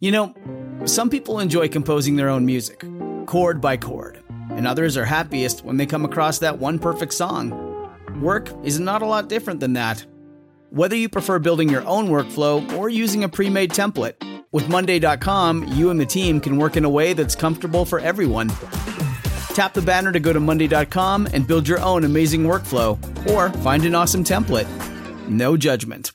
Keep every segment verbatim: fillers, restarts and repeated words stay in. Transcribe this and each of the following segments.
You know, some people enjoy composing their own music, chord by chord, and others are happiest when they come across that one perfect song. Work is not a lot different than that. Whether you prefer building your own workflow or using a pre-made template, with Monday dot com, you and the team can work in a way that's comfortable for everyone. Tap the banner to go to Monday dot com and build your own amazing workflow, or find an awesome template. No judgment.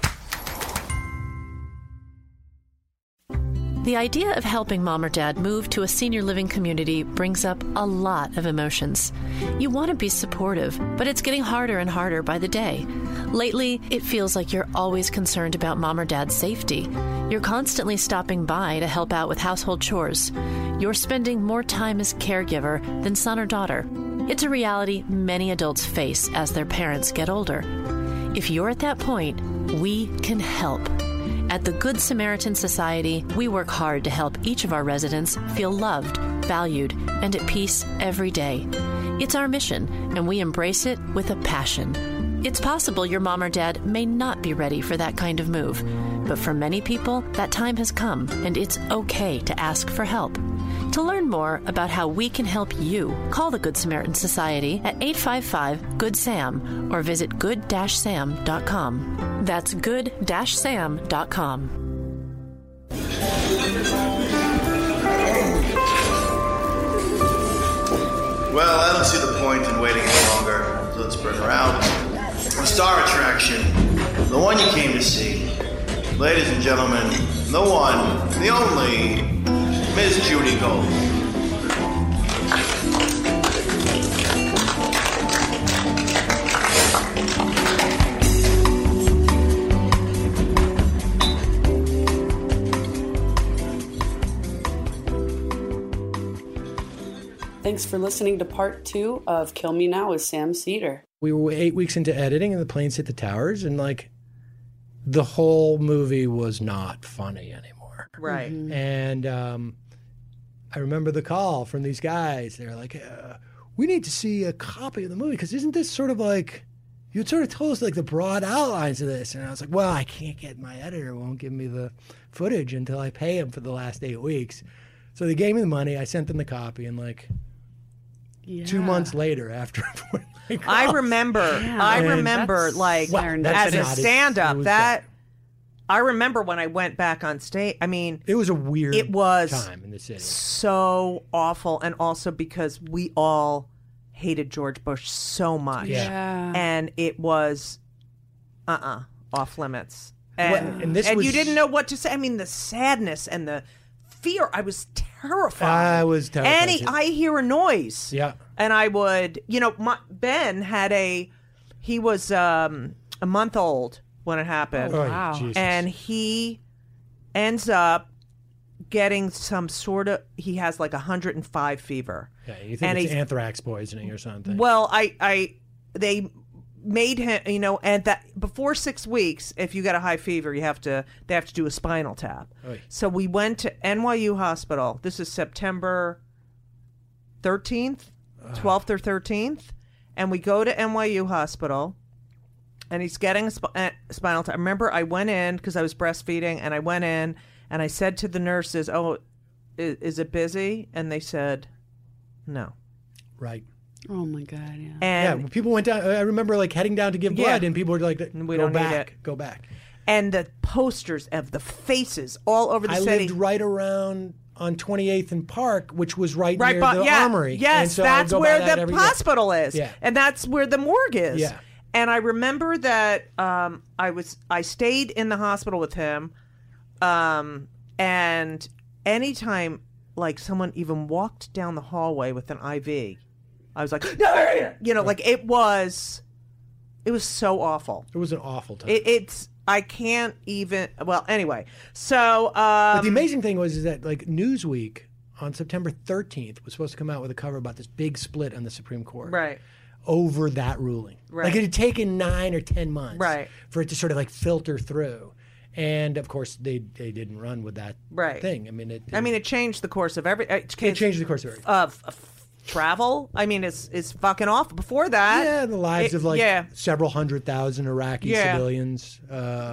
The idea of helping mom or dad move to a senior living community brings up a lot of emotions. You want to be supportive, but it's getting harder and harder by the day. Lately, it feels like you're always concerned about mom or dad's safety. You're constantly stopping by to help out with household chores. You're spending more time as caregiver than son or daughter. It's a reality many adults face as their parents get older. If you're at that point, we can help. At the Good Samaritan Society, we work hard to help each of our residents feel loved, valued, and at peace every day. It's our mission, and we embrace it with a passion. It's possible your mom or dad may not be ready for that kind of move, but for many people, that time has come, and it's okay to ask for help. To learn more about how we can help you, call the Good Samaritan Society at eight five five, good sam or visit good dash sam dot com. That's good dash sam dot com. Well, I don't see the point in waiting any longer. So let's bring her out. The star attraction, the one you came to see. Ladies and gentlemen, the one, the only, Miss Judy Gold. Thanks for listening to part two of Kill Me Now with Sam Cedar. We were eight weeks into editing and the planes hit the towers, and like the whole movie was not funny anymore. Right. Mm-hmm. And um, I remember the call from these guys. They're like, uh, we need to see a copy of the movie, because isn't this sort of like, you had sort of told us like the broad outlines of this. And I was like, well, I can't get, my editor won't give me the footage until I pay him for the last eight weeks. So they gave me the money. I sent them the copy, and like, Yeah. Two months later, after like, I remember, yeah. I remember, that's, like well, as a not, stand-up, that bad. I remember when I went back on stage. I mean, it was a weird it was time in the city, so awful, and also because we all hated George Bush so much, yeah. and it was uh uh-uh, uh off limits, and well, and, this and was, you didn't know what to say. I mean, the sadness and the fear. I was terrified. I was terrified. Any, I hear a noise. Yeah. And I would, you know, my, Ben had a, he was um, a month old when it happened. Oh, wow. Jesus. And he ends up getting some sort of, he has like one hundred five fever. Yeah, you think and it's anthrax poisoning or something. Well, I, I, they made him, you know, and that before six weeks, if you get a high fever, you have to, they have to do a spinal tap. Oy. So we went to N Y U Hospital. This is September thirteenth, twelfth or thirteenth. And we go to N Y U Hospital, and he's getting a, sp- a spinal tap. I remember I went in because I was breastfeeding, and I went in and I said to the nurses, oh, is, is it busy? And they said, no. Right. Oh my God! Yeah. And yeah, when people went down. I remember like heading down to give blood, yeah. and people were like, We "Go don't back, need it. go back." And the posters of the faces all over the I city. lived right around on twenty-eighth and Park, which was right, right near by, the yeah, Armory. Yes, and so that's I'd go where by that the every hospital day. is, Yeah. and that's where the morgue is. Yeah. And I remember that um, I was I stayed in the hospital with him, um, and anytime like someone even walked down the hallway with an I V, I was like, you know, like it was, it was so awful. It was an awful time. It, it's I can't even. Well, anyway, so um, but the amazing thing was is that like Newsweek on September thirteenth was supposed to come out with a cover about this big split on the Supreme Court, right. over that ruling. Right. Like it had taken nine or ten months, right. for it to sort of like filter through. And of course, they they didn't run with that right. thing. I mean, it, it. I mean, it changed the course of every. It, it changed the course of everything. Of, of travel. I mean, it's it's fucking awful. Before that, yeah, the lives it, of like yeah. several hundred thousand Iraqi yeah. civilians. Uh,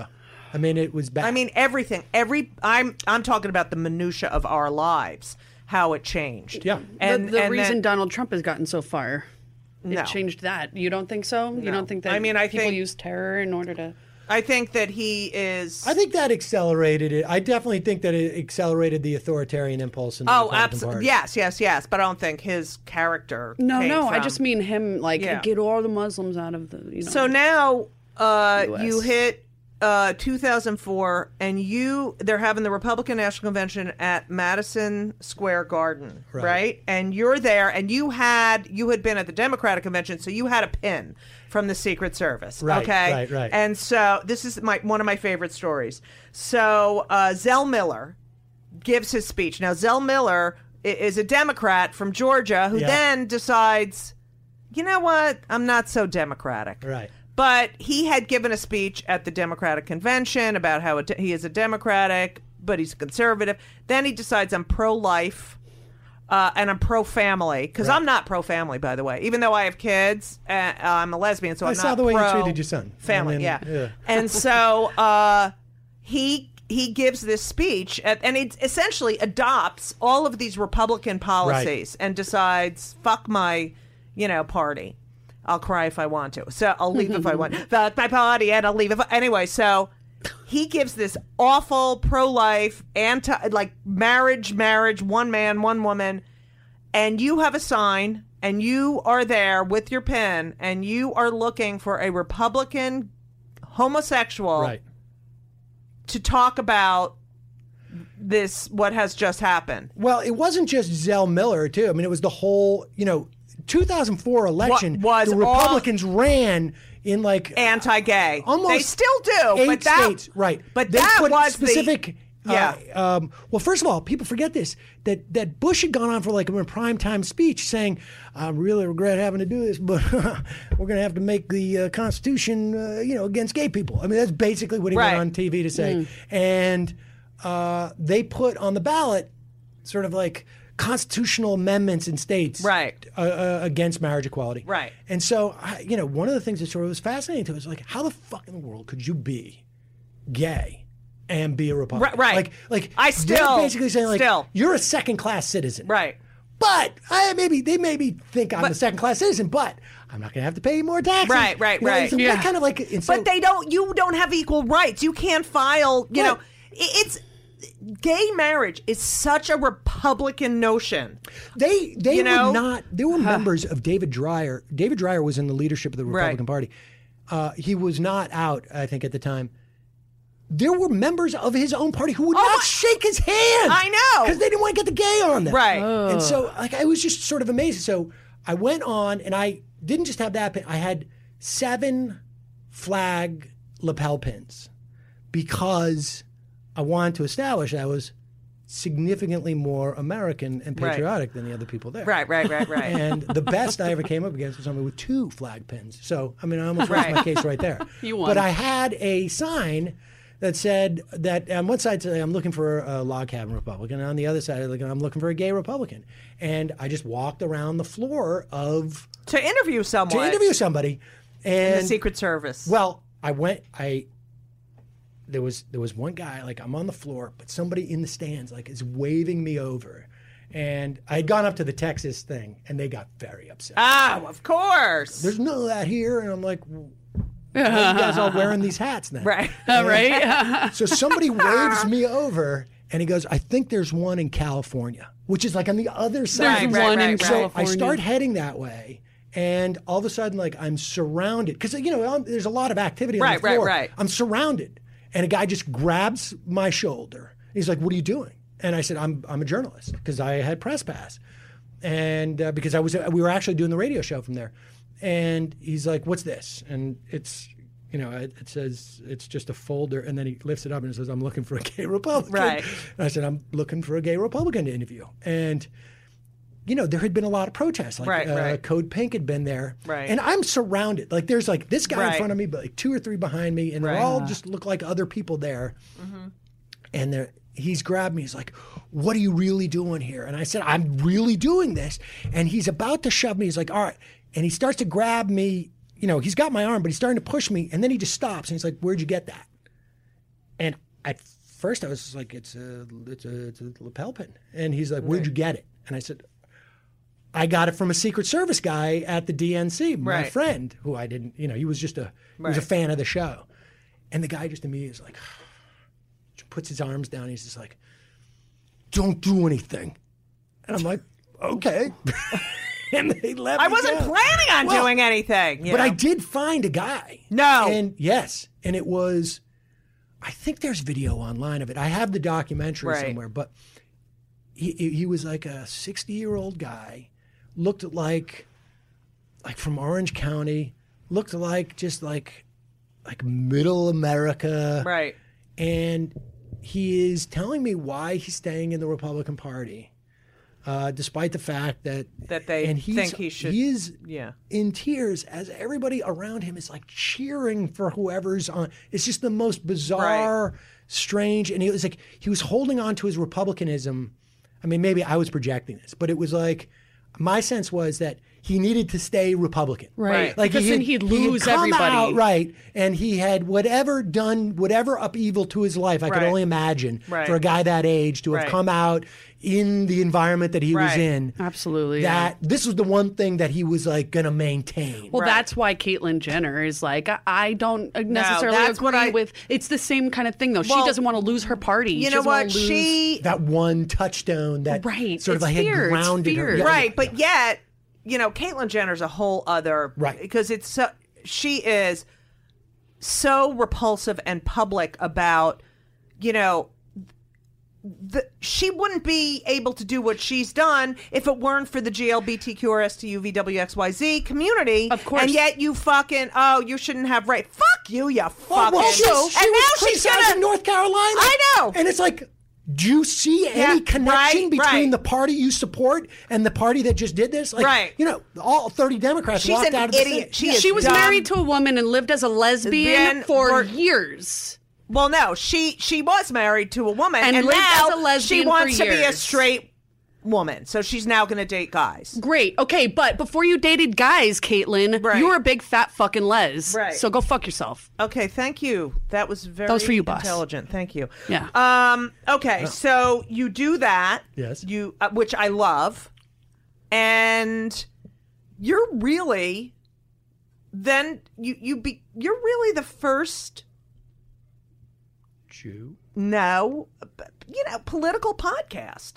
I mean, it was bad. I mean, everything. Every I'm I'm talking about the minutia of our lives, how it changed. Yeah. And the the and reason then, Donald Trump has gotten so far, it No. changed that. You don't think so? You No. don't think that I mean, I people think- use terror in order to... I think that he is. I think that accelerated it. I definitely think that it accelerated the authoritarian impulse in the Oh, Republican absolutely. Party. Yes, yes, yes. But I don't think his character. No, came no, I from- just mean him, like, Yeah. get all the Muslims out of the, you know. So now uh, U S. you hit uh, two thousand four, and you they're having the Republican National Convention at Madison Square Garden, right? Right. And you're there, and you had you had been at the Democratic convention, so you had a pin from the Secret Service, Right, okay? right, right. And so this is my one of my favorite stories. So uh, Zell Miller gives his speech. Now Zell Miller i- is a Democrat from Georgia who Yeah. then decides, you know what, I'm not so Democratic. Right. But he had given a speech at the Democratic convention about how it, he is a Democratic, but he's a conservative. Then he decides I'm pro-life uh, and I'm pro-family. Because Right. I'm not pro-family, by the way. Even though I have kids, uh, I'm a lesbian, so I I'm saw not the way you pro- treated your son. Family, I mean, yeah. yeah. And so uh, he he gives this speech, at, and it essentially adopts all of these Republican policies and decides, fuck my, you know, party. I'll cry if I want to. So I'll leave if I want. Fuck my party, and I'll leave if I... Anyway, so he gives this awful pro-life, anti, like marriage, marriage, one man, one woman, and you have a sign, and you are there with your pen, and you are looking for a Republican homosexual Right. to talk about this, what has just happened. Well, it wasn't just Zell Miller, too. I mean, it was the whole, you know, two thousand four election. was the all- Republicans ran in like Anti-gay. almost They still do. eight but that, states, right? But They that put was specific. The, yeah. Uh, um, well, first of all, people forget this that that Bush had gone on for like a prime time speech saying, "I really regret having to do this, but we're going to have to make the uh, Constitution, uh, you know, against gay people." I mean, that's basically what he Right. went on T V to say, and uh, they put on the ballot sort of like constitutional amendments in states Right. uh, uh, against marriage equality. Right. And so, I, you know, one of the things that sort of was fascinating to us was like, how the fuck in the world could you be gay and be a Republican? Right, right. Like, like I they're still- basically saying like, still. you're a second class citizen. Right. But I maybe they maybe think I'm But- a second class citizen, but I'm not going to have to pay more taxes. Right, right, You know, right. it's that Yeah. kind of like, and so, But they don't. You don't have equal rights. You can't file. You know, Right. it- it's gay marriage is such a Republican notion. They they You know? were not. They were members of David Dreyer. David Dreyer was in the leadership of the Right. Republican Party. Uh, he was not out, I think, at the time. There were members of his own party who would Oh not my- shake his hand. I know. because they didn't want to get the gay on them. Right. And so, like, I was just sort of amazed. So I went on, and I didn't just have that pin. I had seven flag lapel pins because I wanted to establish I was significantly more American and Right. patriotic than the other people there. Right. Right. Right. Right. And the best I ever came up against was somebody with two flag pins. So, I mean, I almost Right. lost my case right there. You won. But I had a sign that said that on one side said I'm looking for a log cabin Republican, and on the other side like, I'm looking for a gay Republican. And I just walked around the floor of to interview someone. to interview somebody. in And the Secret Service. well, I went. I there was there was one guy like I'm on the floor, but somebody in the stands like is waving me over, and I had gone up to the Texas thing, and they got very upset. Ah, of course. There's none of that here, and I'm like, why are you guys all wearing these hats then? Right. right? So somebody waves me over, and he goes, I think there's one in California, which is like on the other side. There's right, one right, in right. So California. I start heading that way, and all of a sudden, like I'm surrounded because you know I'm, there's a lot of activity on Right, the right, floor. right. I'm surrounded, and a guy just grabs my shoulder. He's like, "What are you doing?" And I said, "I'm I'm a journalist because I had press pass, and uh, because I was we were actually doing the radio show from there." And he's like, "What's this?" And it's you know it, it says it's just a folder, and then he lifts it up and it says, "I'm looking for a gay Republican." Right. And I said, "I'm looking for a gay Republican to interview," and you know, there had been a lot of protests. Like Right, uh, right. Code Pink had been there. Right. And I'm surrounded. Like there's like this guy Right. in front of me, but like two or three behind me, and Right. they all just look like other people there. And they're, he's grabbed me. He's like, "What are you really doing here?" And I said, "I'm really doing this." And he's about to shove me. He's like, "All right." And he starts to grab me. You know, he's got my arm, but he's starting to push me. And then he just stops. And he's like, "Where'd you get that?" And at first I was just like, it's a, it's a, it's a lapel pin. And he's like, where'd you get it? And I said, I got it from a Secret Service guy at the D N C, my Right. friend, who I didn't, you know, he was just a, he was a Right. fan of the show. And the guy just immediately is like, puts his arms down. He's just like, don't do anything. And I'm like, okay. And they let I me wasn't go. planning on Well, doing anything. you But know? I did find a guy. No. And yes. And it was, I think there's video online of it. I have the documentary Right. somewhere, but he, he was like a sixty year old guy, looked like, like from Orange County, looked like just like, like middle America. Right. And he is telling me why he's staying in the Republican Party, uh, despite the fact that That they and he's, think he should- He is Yeah. in tears as everybody around him is like cheering for whoever's on. It's just the most bizarre, strange. And he was like, he was holding on to his Republicanism. I mean, maybe I was projecting this, but it was like, my sense was that he needed to stay Republican. Right. Like Because he then had- he'd he had lose come everybody. out, right. And he had whatever done, whatever upheaval to his life, I could Right. only imagine Right. for a guy that age to have Right. come out in the environment that he was Right. in. Absolutely. yeah. That this was the one thing that he was like going to maintain. Well, Right. that's why Caitlyn Jenner is like, I, I don't necessarily that's agree what I- with. It's the same kind of thing, though. Well, she doesn't want to lose her party. You She know doesn't wanna what? lose- She that one touchdown that Right. sort of It's like had fear. It's grounded her. fear. Yeah, right, yeah, but yeah. yet, you know, Caitlyn Jenner's a whole other Right. because it's so, she is so repulsive and public about, you know, the, she wouldn't be able to do what she's done if it weren't for the G L B T Q R S T U V W X Y Z community. Of course. And yet you fucking, oh, you shouldn't have right. Fuck you, you Well, fucking. well, she, and she now was she's criticizing gonna. North Carolina. I know. And it's like, do you see Yeah, any connection right, between right. the party you support and the party that just did this? Like, Right. You know, all thirty Democrats She's walked an out of the idiot. thing. She Yeah. is She was dumb. married to a woman and lived as a lesbian Then for for- years. Well, no, she she was married to a woman, And and, lived now as a lesbian she wants for to be a years. straight woman. So she's now going to date guys. Great. Okay, but before you dated guys, Caitlyn, Right. you were a big fat fucking les. Right. So go fuck yourself. Okay, thank you. That was very That was for you, boss. intelligent. Thank you. Yeah. Um. Okay, so you do that. Yes. You, uh, which I love, and you're really, then you you be you're really the first. Jew. No, you know, political podcast.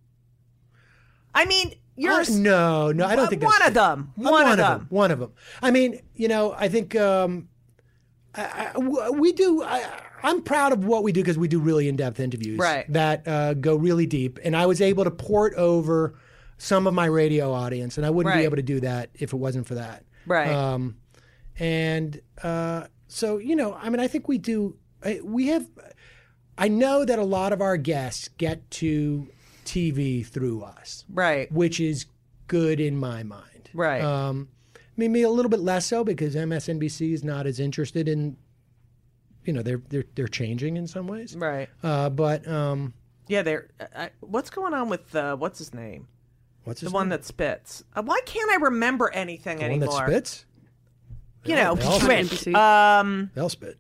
I mean, you're Uh, no, no, I don't think that's one of true. them. I'm One, of of them. One of them. I mean, you know, I think um, I, I- w- we do. I, I'm proud of what we do because we do really in-depth interviews Right. that uh, go really deep, and I was able to port over some of my radio audience, and I wouldn't Right. be able to do that if it wasn't for that. Right. Um, and uh, so, you know, I mean, I think we do. I, we have. I know that a lot of our guests get to T V through us, Right. which is good in my mind. Right. Um, maybe a little bit less so because M S N B C is not as interested in, you know, they're they're they're changing in some ways. Right. Uh, but um, Yeah. They're. I, what's going on with uh, what's his name? what's The his one name? that spits. Uh, why can't I remember anything the anymore? one that spits? You They know, all- they all On spit. N B C. Um, They'll spit.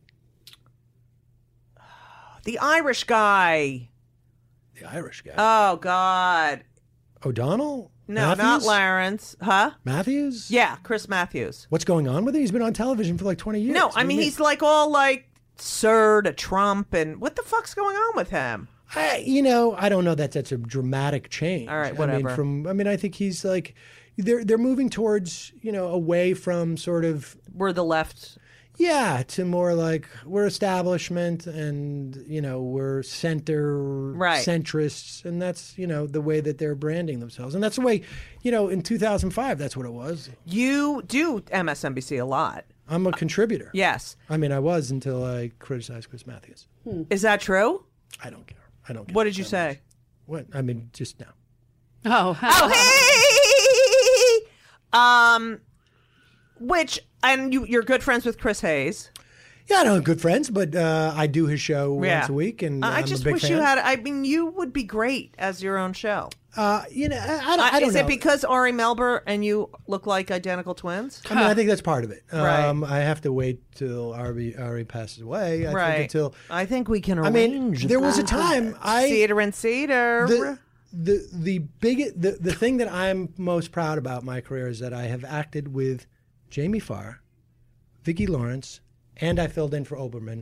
the Irish guy. The Irish guy. Oh God. O'Donnell? No, not Matthews? Lawrence. Huh? Matthews? Yeah, Chris Matthews. What's going on with him? He's been on television for like twenty years. No, What I do mean you he's like all like sir to Trump, and what the fuck's going on with him? I, you know, I don't know that that's a dramatic change. All right, I whatever. mean, from I mean, I think he's like, they're they're moving towards, you know, away from sort of We're the left. yeah to more like we're establishment and you know we're center Right. centrists, and that's you know the way that they're branding themselves, and that's the way, you know, in two thousand five that's what it was. You do M S N B C a lot. I'm a contributor. Yes. I mean, I was until I criticized Chris Matthews. Is that true? I don't care. I don't care. What did you that say? much. What I mean, just now. Oh, Oh, hey! Um, which, and you, you're good friends with Chris Hayes. Yeah, I don't have good friends, but uh, I do his show Yeah. once a week, and I I'm just a big wish fan. you had. I mean, you would be great as your own show. Uh, you know, I, I, don't- Uh, I don't is know. it because Ari Melber and you look like identical twins? I mean, I think that's part of it. Right. Um, I have to wait till Ari, Ari passes away. I right. think until I think we can I arrange. mean, there was a time I Cedar and Cedar. the the the big the, the thing that I'm most proud about my career is that I have acted with Jamie Farr, Vicki Lawrence, and I filled in for Oberman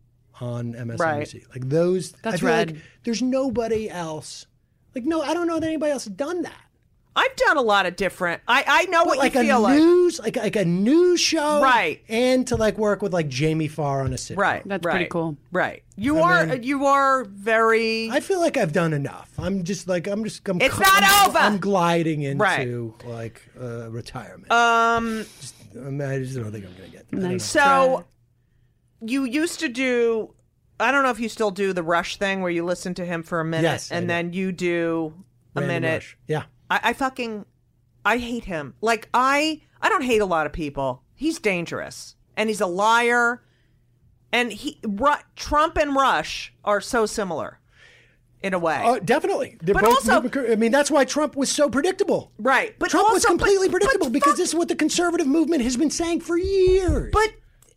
on M S N B C. Right. Like those, That's I feel rad. like there's nobody else. Like no, I don't know that anybody else has done that. I've done a lot of different. I I know But what like you a feel like. news, like like a news show, Right. And to like work with like Jamie Farr on a sitcom, Right. That's right, pretty cool. Right. You I are mean- you are very. I feel like I've done enough. I'm just like I'm just. I'm, It's cu- not I'm, over! I'm gliding into Right. like uh, retirement. um. Just, I, mean, I just don't think I'm gonna get there. I don't Nice. know. So, you used to do. I don't know if you still do the Rush thing where you listen to him for a minute Yes, I and do. then you do a Randy minute. Rush. Yeah. I, I fucking I hate him. Like I I don't hate a lot of people. He's dangerous and he's a liar. And he Ru- Trump and Rush are so similar in a way. Oh, definitely. They're But both. also- I mean, that's why Trump was so predictable. right. But Trump was also- completely but- predictable but because fuck- this is what the conservative movement has been saying for years. But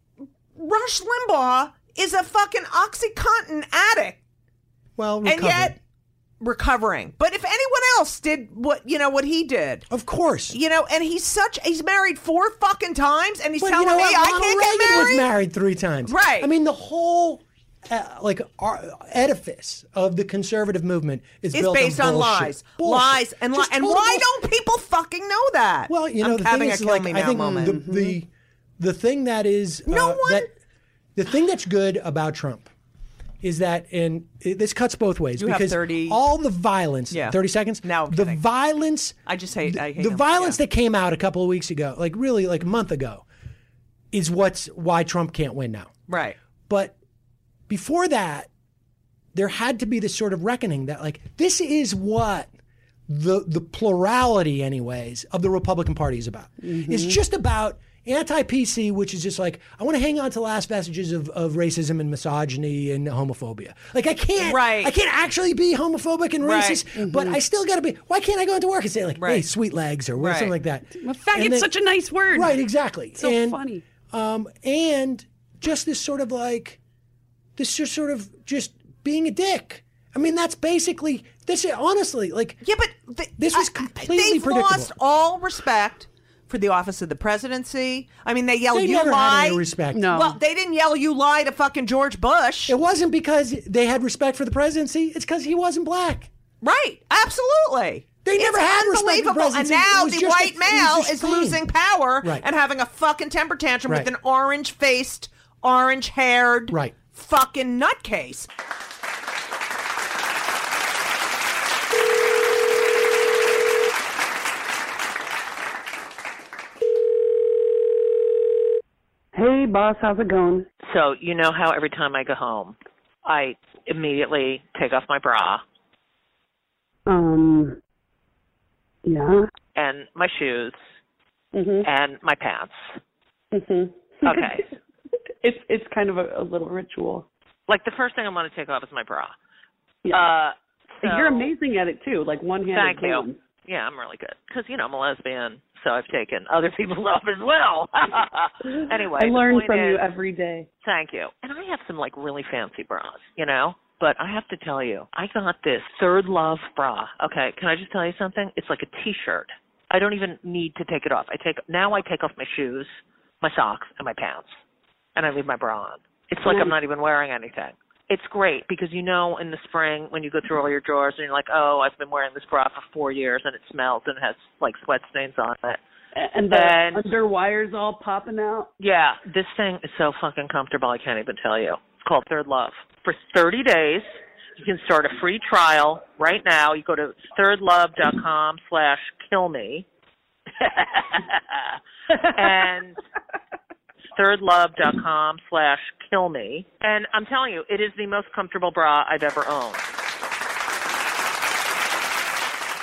Rush Limbaugh is a fucking OxyContin addict. well, And recovered. yet recovering. But if anyone else did what you know what he did, of course. you know, and he's such he's married four fucking times, and he's But telling you know me what? I Ronald can't Reagan get married. was married three times. Right. I mean, the whole uh, like our edifice of the conservative movement is It's built based on, on bullshit. lies, Bullshit. lies, and li- Just and total why bullshit. don't people fucking know that? Well, you know, I'm the having thing a is, kill like, me I now think moment. the, the the thing that is uh, No one- that the thing that's good about Trump is that, and it, this cuts both ways You have because thirty all the violence. Yeah. thirty seconds. No, I'm the kidding. violence. I just hate. I hate the him. violence Yeah. that came out a couple of weeks ago, like really, like a month ago, is what's why Trump can't win now. Right. But before that, there had to be this sort of reckoning that, like, this is what the the plurality, anyways, of the Republican Party is about. It's just about anti-P C, which is just like, I want to hang on to the last vestiges of, of racism and misogyny and homophobia. Like, I can't, Right. I can't actually be homophobic and Right. racist, but I still got to be. Why can't I go into work and say like, hey, Right. sweet legs or Right. something like that? Well, faggot's And then- such a nice word. Right, exactly. So and, funny. Um, and just this sort of like, this just sort of just being a dick. I mean, that's basically this. Is, honestly, like, Yeah, but th- This was I- completely they've predictable. lost all respect for the office of the presidency. I mean, they yell they you never lie. had any respect. No. Well, they didn't yell you lie to fucking George Bush. It wasn't because they had respect for the presidency. It's because he wasn't black. Right. Absolutely. They never it's had respect for the unbelievable. And presidency. now It was the just a- white it was male just is fame. losing power Right. and having a fucking temper tantrum Right. with an orange-faced, orange-haired Right. fucking nutcase. Hey, boss, how's it going? So you know how every time I go home, I immediately take off my bra Um, yeah. and my shoes Mhm. and my pants. Mhm. Okay. it's it's kind of a, a little ritual. Like the first thing I want to take off is my bra. Yeah. Uh, so, You're amazing at it too, like one-handed. Thank you. boom. Yeah, I'm really good because you know I'm a lesbian, so I've taken other people's off as well. Anyway, I the learn point from you is- every day. Thank you. And I have some like really fancy bras, you know? But I have to tell you, I got this Third Love bra. Okay, can I just tell you something? It's like a t-shirt. I don't even need to take it off. I take now I take off my shoes, my socks, and my pants. And I leave my bra on. It's like I'm not even wearing anything. It's great because you know in the spring when you go through all your drawers and you're like, "Oh, I've been wearing this bra for four years and it smells and has like sweat stains on it." And the And- under wires all popping out. Yeah, this thing is so fucking comfortable, I can't even tell you. It's called Third Love. For thirty days, you can start a free trial right now. You go to thirdlove.com slash kill me. and thirdlove.com slash kill me. And I'm telling you, it is the most comfortable bra I've ever owned.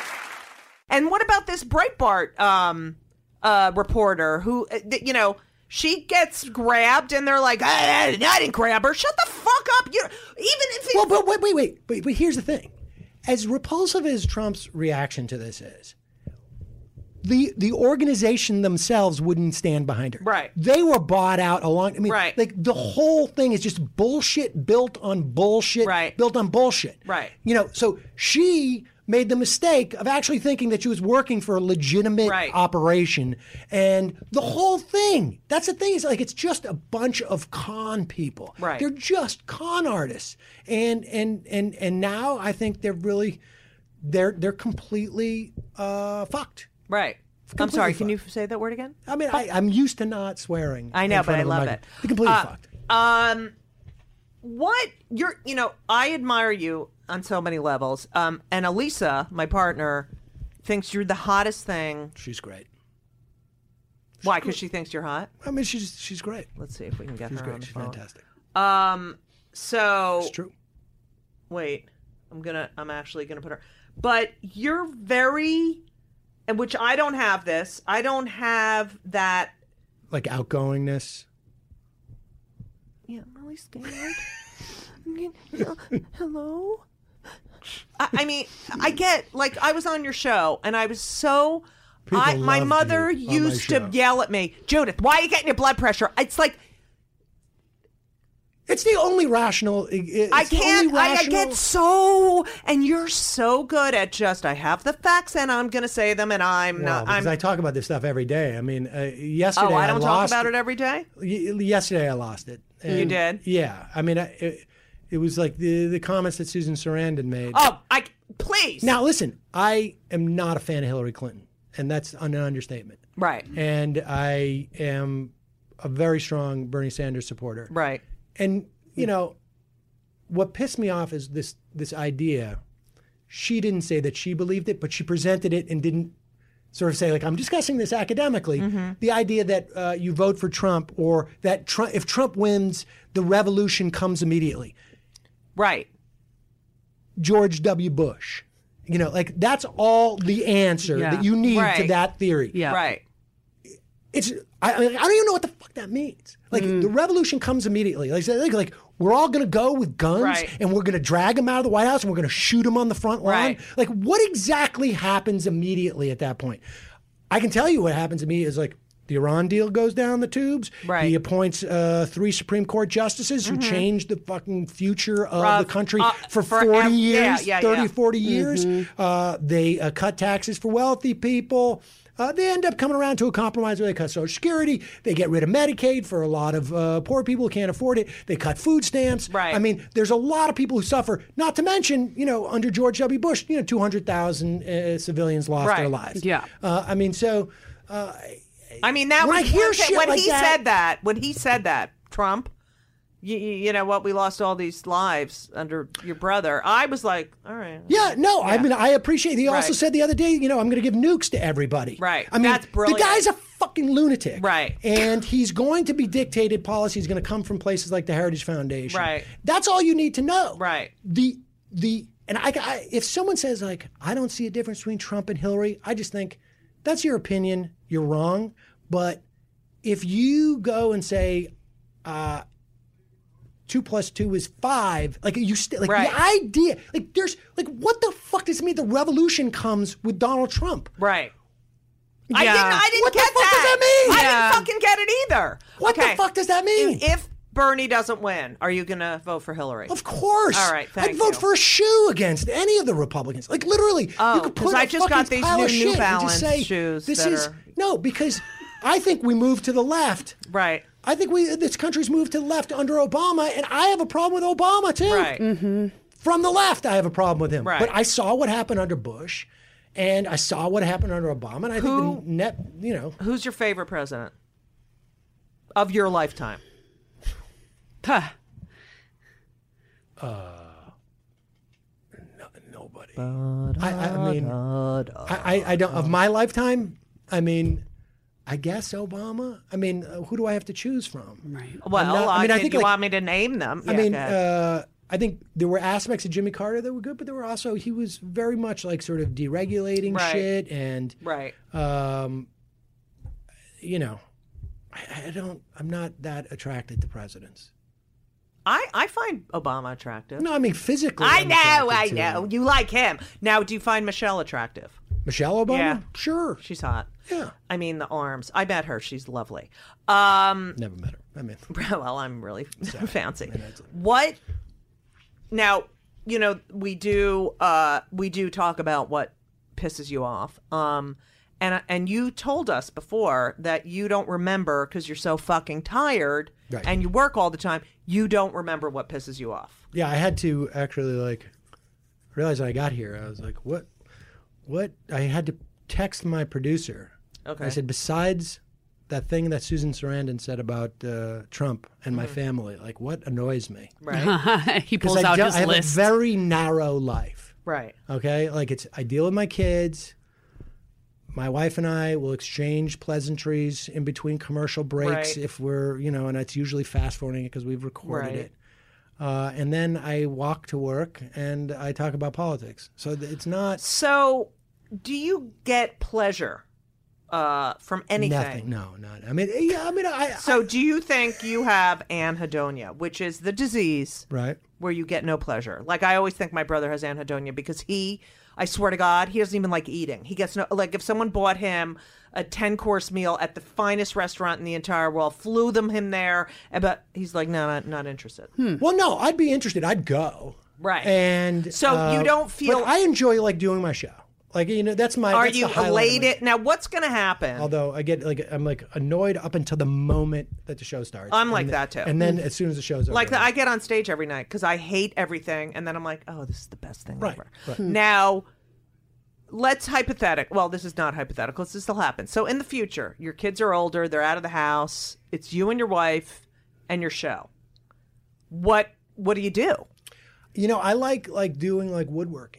And what about this Breitbart um, uh, reporter who, uh, th- you know, She gets grabbed, and they're like, I, I didn't grab her. Shut the fuck up. You even if it, well, but wait, wait, wait, but, but here's the thing: as repulsive as Trump's reaction to this is, the the organization themselves wouldn't stand behind her. Right. They were bought out along. I mean, right. like the whole thing is just bullshit built on bullshit. Right. Built on bullshit. Right. You know, so she made the mistake of actually thinking that she was working for a legitimate right. operation, and the whole thing. That's the thing is like it's just a bunch of con people. Right. They're just con artists, and and and and now I think they're really, they're they're completely uh, fucked. Right. Completely I'm sorry. Can fucked. you say that word again? I mean, I, I'm used to not swearing. I know, in front but I of a love mic. it. They're completely Uh, fucked. Um, what you're, you know, I admire you on so many levels. Um, and Elisa, my partner, thinks you're the hottest thing. She's great. Why? Because she thinks you're hot. I mean, she's she's great. Let's see if we can get She's her great. on the She's phone. fantastic. Um, so It's true. wait, I'm gonna, I'm actually gonna put her. But you're very, and which I don't have this. I don't have that. Like outgoingness. Yeah, I'm really scared. I'm getting- Hello? I, I mean, I get, like, I was on your show, and I was so... I, People my loved mother you on my used to show. yell at me, Judith, why are you getting your blood pressure? It's like, It's the only rational. It's I the can't, only I, I rational, get so... And you're so good at just, I have the facts, and I'm going to say them, and I'm Well, not... because I'm, I talk about this stuff every day. I mean, uh, yesterday oh, I don't talk lost about it every day? Y- yesterday I lost it. You And, did? Yeah. I mean, I, it, it was like the the comments that Susan Sarandon made. Oh, I... Please! Now, listen, I am not a fan of Hillary Clinton, and that's an understatement. Right. And I am a very strong Bernie Sanders supporter. Right. And, you know, what pissed me off is this this idea. She didn't say that she believed it, but she presented it and didn't sort of say, like, I'm discussing this academically. Mm-hmm. The idea that uh, you vote for Trump, or that Trump, if Trump wins, the revolution comes immediately. Right. George W. Bush. You know, like, that's all the answer Yeah. that you need to Right. that theory. Yeah. Right. It's I, I I don't even know what the fuck that means. Like Mm. the revolution comes immediately. Like like, like we're all gonna go with guns Right. and we're gonna drag him out of the White House and we're gonna shoot him on the front lawn. Right. Like what exactly happens immediately at that point? I can tell you what happens immediately is like the Iran deal goes down the tubes. Right. He appoints uh, three Supreme Court justices who change the fucking future of Uh, the country uh, for for forty ev- years, yeah, yeah, thirty, yeah. forty years. Uh, they uh, cut taxes for wealthy people. Uh, they end up coming around to a compromise where they cut Social Security. They get rid of Medicaid for a lot of uh, poor people who can't afford it. They cut food stamps. Right. I mean, there's a lot of people who suffer. Not to mention, you know, under George W. Bush, you know, two hundred thousand uh, civilians lost Right. their lives. Yeah. Uh, I mean, so uh, I mean, that When was I hear one thing- shit when like he that- said that. When he said that, Trump, you, you know what? We lost all these lives under your brother. I was like, all right. yeah, no, I mean, I appreciate. He also Right. said the other day, you know, I'm going to give nukes to everybody. Right. I mean, That's brilliant. the guy's a fucking lunatic. Right. And he's going to be dictated policy is going to come from places like the Heritage Foundation. Right. That's all you need to know. Right. The the and I, I if someone says like I don't see a difference between Trump and Hillary, I just think that's your opinion. You're wrong. But if you go and say, uh, two plus two is five. Like you, st- like Right. the idea, like there's, like what the fuck does it mean? The revolution comes with Donald Trump. Right. I Yeah. didn't. I didn't What the get fuck does that mean? I Yeah. didn't fucking get it either. What okay. the fuck does that mean? If, if Bernie doesn't win, are you gonna vote for Hillary? Of course. All right, thank I'd vote you. for a shoe against any of the Republicans. Like literally, Oh, you could 'cause put I a just got fucking these pile new of New shit and Balance just say, shoes This that is are- no, because I think we moved to the left. Right. I think we this country's moved to the left under Obama, and I have a problem with Obama too. Right. From the left, I have a problem with him. Right. But I saw what happened under Bush, and I saw what happened under Obama, and I Who- think the net, you know, Who's your favorite president of your lifetime? Huh. nobody. I, I, I mean, I, I, I don't of my lifetime. I mean, I guess Obama. I mean, uh, who do I have to choose from? Right. Well, not- I I mean, I did think, you like- want me to name them? I Yeah, mean, go ahead. uh, I think there were aspects of Jimmy Carter that were good, but there were also he was very much like sort of deregulating Right. shit and right. um, you know, I, I don't. I'm not that attracted to presidents. I, I find Obama attractive. No, I mean physically. I I'm know, attracted I to know. him. You like him. Now, do you find Michelle attractive? Michelle Obama? Yeah. Sure. She's hot. Yeah. I mean, the arms. I met her. She's lovely. Um, Never met her. I mean, well, I'm really fancy. I mean, that's- What? Now, you know, we do uh, we do talk about what pisses you off. Um, and and you told us before that you don't remember because you're so fucking tired Right. and you work all the time. You don't remember what pisses you off. Yeah, I had to actually like realize when I got here. I was like, what? What? I had to text my producer. Okay. I said, besides that thing that Susan Sarandon said about uh, Trump and my family, like what annoys me? Right. he 'Cause pulls I, out do- his I have list. a very narrow life. Right. Okay, like it's I deal with my kids. My wife and I will exchange pleasantries in between commercial breaks Right. if we're, you know, and it's usually fast forwarding it because we've recorded Right. it. Uh, and then I walk to work and I talk about politics. So th- it's not So, do you get pleasure uh, from anything? nothing. No, not. I mean, yeah. I mean, I. So, do you think you have anhedonia, which is the disease I, right. where you get no pleasure? Like, I always think my brother has anhedonia because he, I swear to God, he doesn't even like eating. He gets no, like, if someone bought him a ten-course meal at the finest restaurant in the entire world, flew them him there, but he's like, no, not, not interested. Well, no, I'd be interested. I'd go. Right. And So uh, you don't feel- But I enjoy like doing my show. Like you know, that's my. Are that's you the highlight of my- elated? Now, what's going to happen? Although I get like I'm like annoyed up until the moment that the show starts. I'm like And that, then- too. And then as soon as the show's over, Like that, I'm I get on stage every night because I hate everything, and then I'm like, "Oh, this is the best thing Right, ever." right. Now, let's hypothetical. Well, this is not hypothetical. This still happens. So, in the future, your kids are older; they're out of the house. It's you and your wife and your show. What What do you do? You know, I like like doing like woodworking.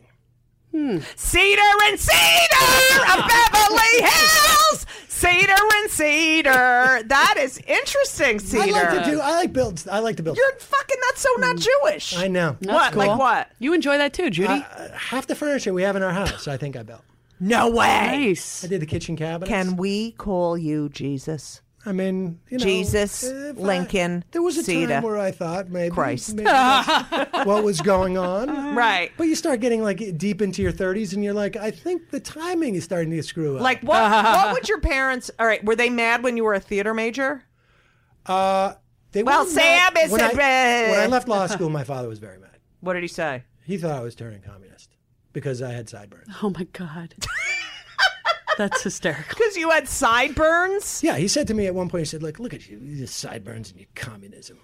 Cedar and Cedar of Beverly Hills. Cedar and Cedar. That is interesting, Cedar. I like to do. I like build. I like to build. You're fucking not so not Jewish. I know. What? Like what? You enjoy that too, Judy? Uh, half the furniture we have in our house, I think I built. No way. Nice. I did the kitchen cabinets. Can we call you Jesus? I mean, you know, Jesus, if I- Lincoln, there was a Cedar. time where I thought maybe, Christ. maybe that's what was going on. Right. But you start getting like deep into your thirties, and you're like, I think the timing is starting to screw up. Like what? What would your parents? All right, were they mad when you were a theater major? uh, they Well, weren't mad- Sam is when a- I, when I left law school, my father was very mad. What did he say? He thought I was turning communist because I had sideburns. Oh my God. That's hysterical. Because you had sideburns. Yeah, he said to me at one point, he said, "Like, look at you, you just sideburns and your communism."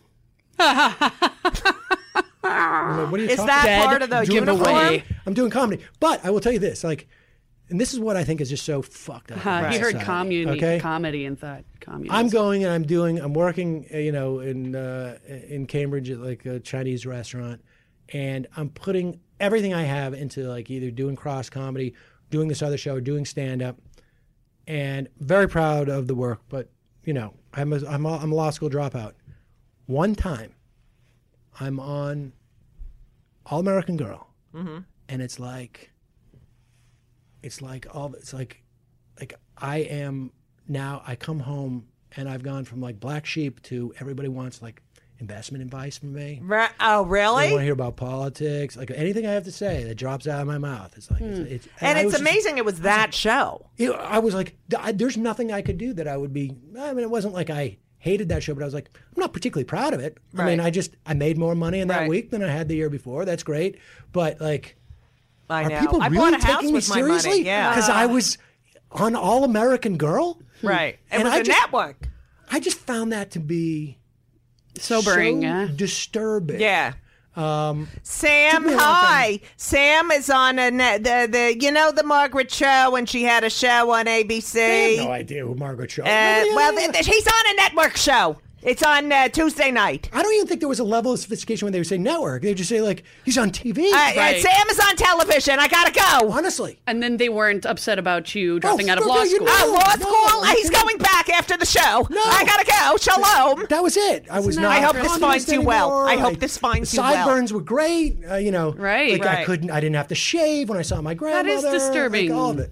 I'm like, what are you Is talking that Dead part of the giveaway. uniform? I'm doing comedy, but I will tell you this: like, and this is what I think is just so fucked up. Uh, about He heard society, communi- okay? comedy and thought communism. I'm going and I'm doing. I'm working, uh, you know, in uh, in Cambridge at like a Chinese restaurant, and I'm putting everything I have into like either doing cross comedy, doing this other show, or doing stand up, and very proud of the work. But you know, I'm a, I'm a, I'm a law school dropout. One time, I'm on All American Girl, Mm-hmm. and it's like, it's like all it's like, like I am now. I come home and I've gone from like black sheep to everybody wants like investment advice from me. Ra- oh, They really? want to hear about politics. Like anything I have to say that drops out of my mouth. It's like it's, it's And I it's was just- amazing it was that show. you know, I was like, I, there's nothing I could do that I would be. I mean, it wasn't like I hated that show, but I was like, I'm not particularly proud of it. I mean, Right. I just I made more money in that Right. week than I had the year before. That's great, but like, I are know. people I really bought a house taking me with my seriously? money. Yeah. because I was on All American Girl. Right. It And was I a just- network. I just found that to be Sobering, so yeah. disturbing. Yeah. Um, Sam, me a long hi. Sam is on a ne- the the you know the Margaret show when she had a show on A B C. I have no idea who Margaret Shaw. Uh, Nobody- well, th- th- he's on a network show. It's on uh, Tuesday night. I don't even think there was a level of sophistication when they would say network. They would just say like he's on T V. Uh, uh, Right. Sam is on television. I gotta go. Honestly, And then they weren't upset about you dropping out of no, law no, you school. know- Oh, law no, school? no, He's no. going back after the show. No. I gotta go. Shalom. that was it. I was not. I a hope this communist finds you well. anymore. I hope Like, this finds the you well. Sideburns were great. Uh, you know, Right. Like I Right. couldn't. I didn't have to shave when I saw my grandmother. is disturbing. Like all of it.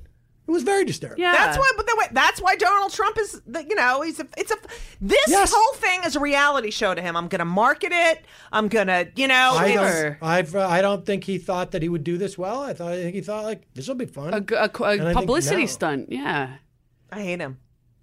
It was very disturbing. Yeah. That's why. But the way, that's why Donald Trump is. The, you know, he's a. It's a. This Yes. whole thing is a reality show to him. I'm going to market it. I'm going to. You know. I it's- Sure. don't. I've. Uh, I don't think he thought that he would do this well. I thought. I think he thought like this will be fun. A, a, And I a think publicity now- stunt. Yeah. I hate him.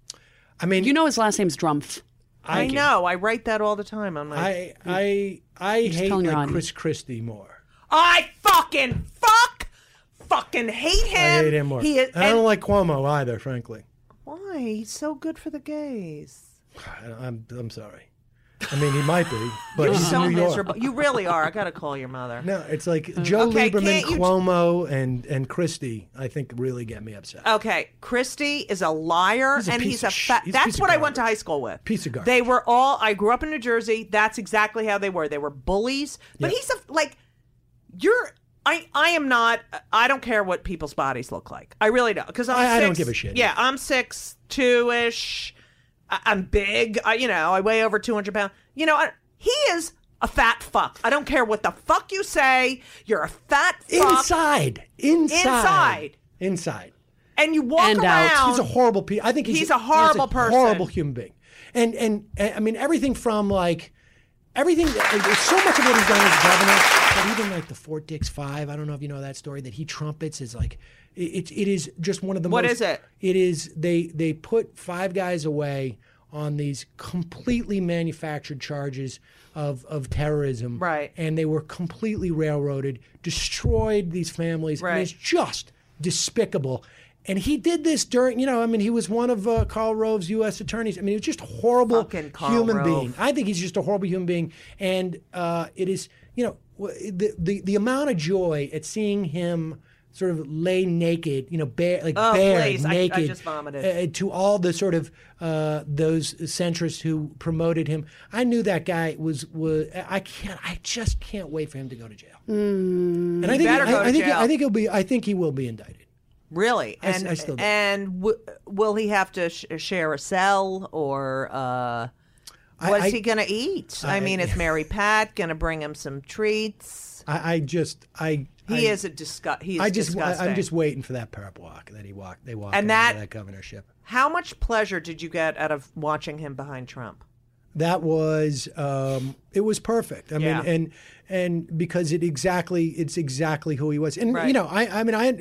I mean, You know his last name's Drumpf. I know. I write that all the time on my. I. I. I just hate telling your like audience. Chris Christie more. I fucking fuck, fucking hate him. I hate him more. He is. and I and- don't like Cuomo either, frankly. Why? He's so good for the gays. I- I'm. I'm sorry. I mean, he might be, but You're he's so in New York. miserable. You really are. I gotta call your mother. No, it's like Joe Okay, Lieberman, can't you- Cuomo, and and Christie. I think really get me upset. Okay, Christie is a liar, He's a and piece he's a of sh- fat. he's a That's piece of what I went to garbage. high school with. Piece of garbage. They were all. I grew up in New Jersey. That's exactly how they were. They were bullies. But Yep. he's a like. You're. I. I am not. I don't care what people's bodies look like. I really don't. Because I'm. I- I six, don't give a shit. Yeah, I'm six two ish. I'm big. I, you know, I weigh over two hundred pounds. You know, I, he is a fat fuck. I don't care what the fuck you say. You're a fat fuck. Inside, inside, Inside. inside. And you walk And out. around. He's a horrible. Pe- I think he's, He's a horrible he's a person. Horrible human being. And, and and I mean everything from like everything. It's so much of what he's done as governor, but even like the Fort Dix Five. I don't know if you know that story that he trumpets is like it. It is just one of the What most. is it? It is they they put five guys away on these completely manufactured charges of of terrorism. Right. And they were completely railroaded, destroyed these families. Right. And it's just despicable. And he did this during, you know, I mean, he was one of uh, Karl Rove's U S attorneys. I mean, he was just a horrible Fucking Karl human Rove. being. I think he's just a horrible human being. And uh, it is, you know, w- the, the the amount of joy at seeing him sort of lay naked, you know, bare, like Oh, bare, please. I- I naked, just vomited. uh, to all the sort of uh, those centrists who promoted him. I knew that guy was was. I can't. I just can't wait for him to go to jail. And I think better I, go to I think jail. I think he'll be. I think he will be indicted. Really? I s- And I still do. and w- will he have to sh- share a cell or uh, I- what's I- he going to eat? I, I- mean, is Mary Pat going to bring him some treats? I, I just. I. He I, is a disgust. He is I just. disgusting. I'm just waiting for that perp walk that he walked. They walked And him that- into that governorship. How much pleasure did you get out of watching him behind Trump? That was um, it was perfect. I Yeah. mean, and and because it exactly it's exactly who he was. And Right. you know, I I mean, I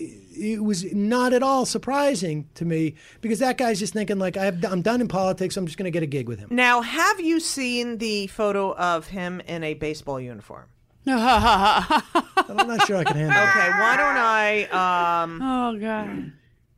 it was not at all surprising to me because that guy's just thinking like I have, I'm done in politics. I'm just going to get a gig with him. Now, have you seen the photo of him in a baseball uniform? I'm not sure I can handle it. Okay, why don't I? Um, Oh, God.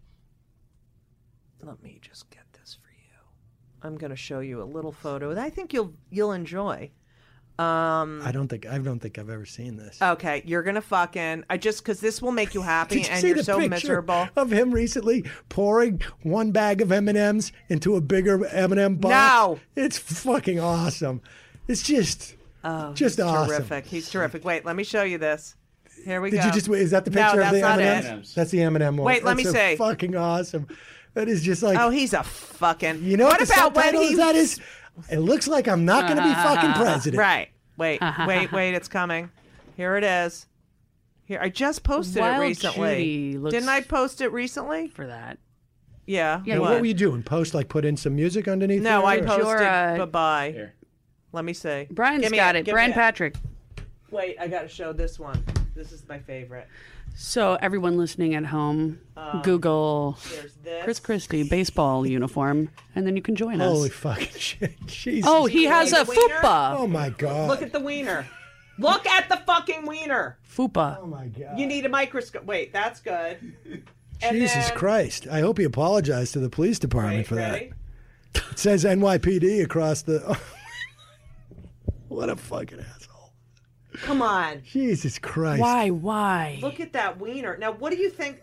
let me just get this for you. I'm going to show you a little photo that I think you'll you'll enjoy. Um, I don't think I don't think I've ever seen this. okay, you're gonna fucking. I just because this will make you happy, Did you and see you're the so picture miserable. of him recently pouring one bag of M and M's into a bigger M and M box? No. It's fucking awesome. It's just, Oh, just he's awesome. terrific. He's terrific. Wait, let me show you this. Here we Did go. you just? Is that the No, picture that's of the not M it. and M's? That's the M and M one. Wait, let That's me so see. Fucking awesome. That is just like. Oh, he's a fucking. you know what what, the about when subtitle he? is? That is. It looks like I'm not going to be fucking president. Right. Wait. Wait. Wait. It's coming. Here it is. Here, I just posted Wild it recently. Judy looks- Didn't I post it recently? For that. Yeah. Yeah, Now, what? what were you doing? Post like put in some music underneath? No, there, I or- posted. Your, uh, Bye bye. Let me see. Brian's Give me got a- it. give Brian me a- Patrick. Wait, I got to show this one. This is my favorite. So, everyone listening at home, Google There's this. Chris Christie baseball uniform, and then you can join us. Holy fucking shit! Jesus. Oh, he has a the wiener? fupa. Oh my god. Look at the wiener. Look at the fucking wiener. Fupa. Oh my god. You need a microscope. Wait, that's good. And Jesus then- Christ! I hope he apologized to the police department Wait, for ready? that. It says N Y P D across the. What a fucking asshole! Come on. Jesus Christ! Why? Why? Look at that wiener. Now, what do you think?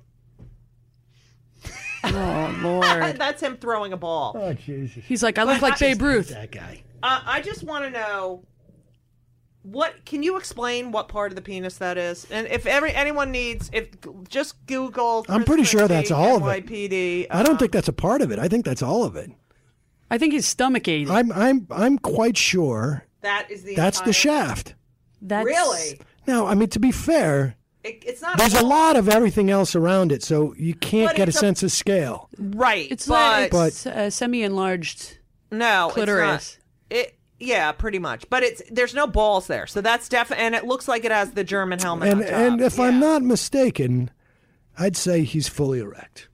Oh, Lord. That's him throwing a ball. Oh Jesus! He's like, I look like Babe Ruth. That guy. Uh, I just want to know what. Can you explain what part of the penis that is? And if every anyone needs, if just Google. I'm Chris pretty sure Christie, that's all of it. N Y P D. I don't um, think that's a part of it. I think that's all of it. I think his stomach ate. I'm I'm I'm quite sure that is the. that's the entire- shaft. That's Really? Now, I mean, to be fair, It, it's not. There's a, a lot of everything else around it, so you can't But get a it's a- sense of scale. right. It's but like it's, uh, semi-enlarged no clitoris. It's not. It yeah, pretty much. But it's there's no balls there, so that's definitely. And it looks like it has the German helmet. And on top. and if Yeah. I'm not mistaken, I'd say he's fully erect.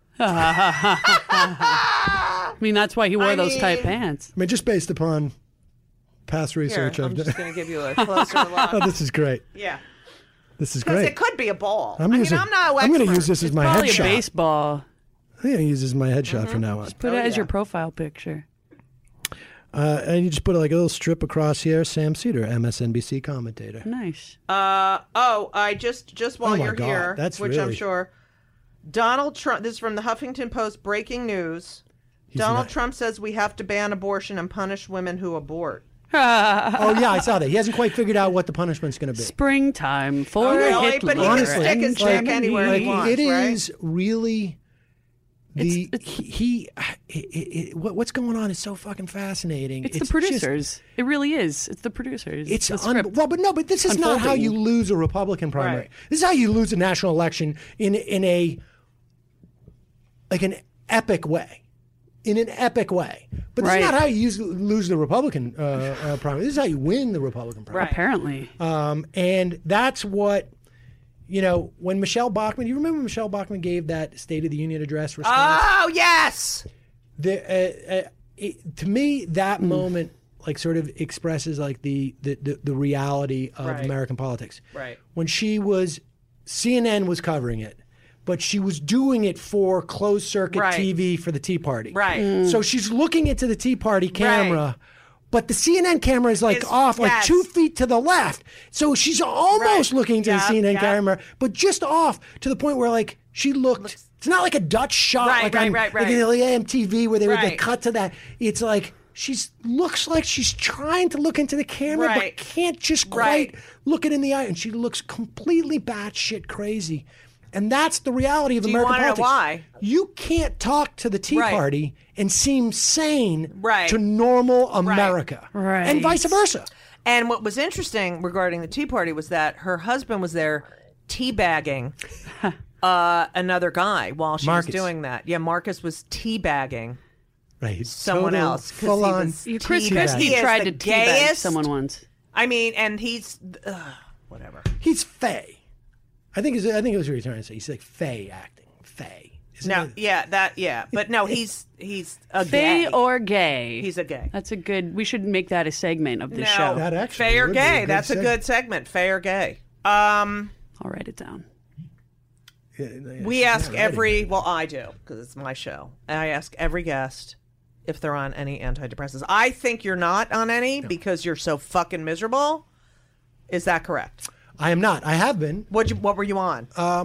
I mean, that's why he wore I those tight mean- pants. I mean, just based upon past Here, research I'm I've just done. going to give you a closer look. Oh, this is great. Yeah, This is because great. it could be a ball. I'm I using, mean, I'm not. I'm going to use this as my Probably a headshot. baseball. I'm going to use this as my headshot Mm-hmm. from now on. Put Oh, it as yeah. your profile picture. Uh, and you just put like a little strip across here. Sam Cedar, M S N B C commentator. Nice. Uh oh, I just just while Oh my you're God, here, that's which I'm really- sure Donald Trump. This is from the Huffington Post. Breaking news: He's Donald not- Trump says we have to ban abortion and punish women who abort. Oh yeah, I saw that. He hasn't quite figured out what the punishment's going to be. Springtime for Oh, really? Hitler. But he can Honestly, stick his like- dick anywhere like, he wants, it right? is really the It's- it's- he. he it, it, what, what's going on is so fucking fascinating. It's, the just- producers. it really is. It's the producers. It's the un- script. well, but no, but this is not how unfolding. you lose a Republican primary. Right. This is how you lose a national election in in a like an epic way, in an epic way. But this Right. is not how you use, lose the Republican uh, uh, primary. This is how you win the Republican primary. Right. Apparently. Um, and that's what, you know, when Michelle Bachmann, you remember when Michelle Bachmann gave that State of the Union address response? Oh yes. The, uh, uh, it, to me, that moment like sort of expresses like the the, the, the reality of Right. American politics. Right. When she was, C N N was covering it, but she was doing it for closed circuit Right. T V for the Tea Party. Right. So she's looking into the Tea Party camera. Right. But the C N N camera is like It's- off, like yes. two feet to the left. So she's almost Right. looking to Yeah, the C N N yeah. camera, but just off to the point where like she looked. It's not like a Dutch shot, Right, like right, on right, like right. in the M T V where they would Right. get cut to that. It's like she's looks like she's trying to look into the camera, Right. but can't just quite Right. look it in the eye, and she looks completely batshit crazy. And that's the reality of Do you American wanna know politics. why? You can't talk to the Tea Right. Party and seem sane Right. to normal America, Right. and vice versa. And what was interesting regarding the Tea Party was that her husband was there teabagging uh, another guy while she Marcus. was doing that. Yeah, Marcus was teabagging Right, someone total else. 'cause full he on. was You- Chris teabag- Christie He is tried the to teabag gayest- someone once. I mean, and he's uh, whatever. He's fey. I think. Is I think it was what you're trying to say. He's like fey acting. Fey. Isn't No, it? yeah, that yeah, but no, he's he's a Fey gay. or gay. He's a gay. That's a good. We should make that a segment of this No, show. That actually Fey or would be a gay. good That's a segment. good segment. Fey or gay. Um, I'll write it down. Yeah, yeah, we yeah, ask right. every. Well, I do because it's my show. I ask every guest if they're on any antidepressants. I think you're not on any because you're so fucking miserable. Is that correct? I am not. I have been. What you What were you on?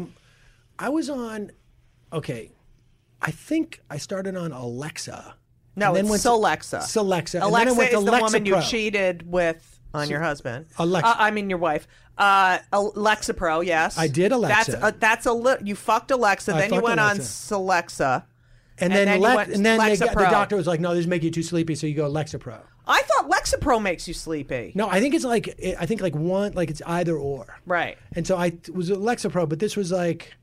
I was on. Okay, I think I started on Alexa. no, and then it's went to- Celexa. Celexa. and then I Alexa went to is the Alexa woman Pro. you cheated with on your husband. Alexa. Uh, I mean your wife. Uh, Alexa Pro, yes. I did Alexa. That's a, that's a li- you fucked Alexa. I then you fucked went Alexa. on Celexa. And, and then, then you Lex- went and then they Lexa got, the Pro. doctor was like, "No, this make you too sleepy, so you go Alexa Pro." I thought Lexapro makes you sleepy. No, I think it's like I think like one, like it's either or. Right. And so I t- was Alexa Pro, but this was like,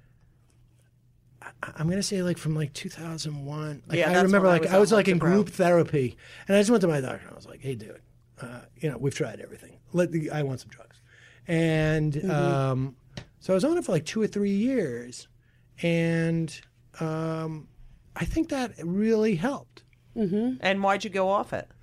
I- I'm gonna say like from like two thousand one. Like, Yeah, I that's remember when I like was I was on like in Alexa Pro. group therapy, and I just went to my doctor and I was like, "Hey, dude, uh, you know we've tried everything. Let the, I want some drugs." And Mm-hmm. um, so I was on it for like two or three years, and um, I think that really helped. And why'd you go off it?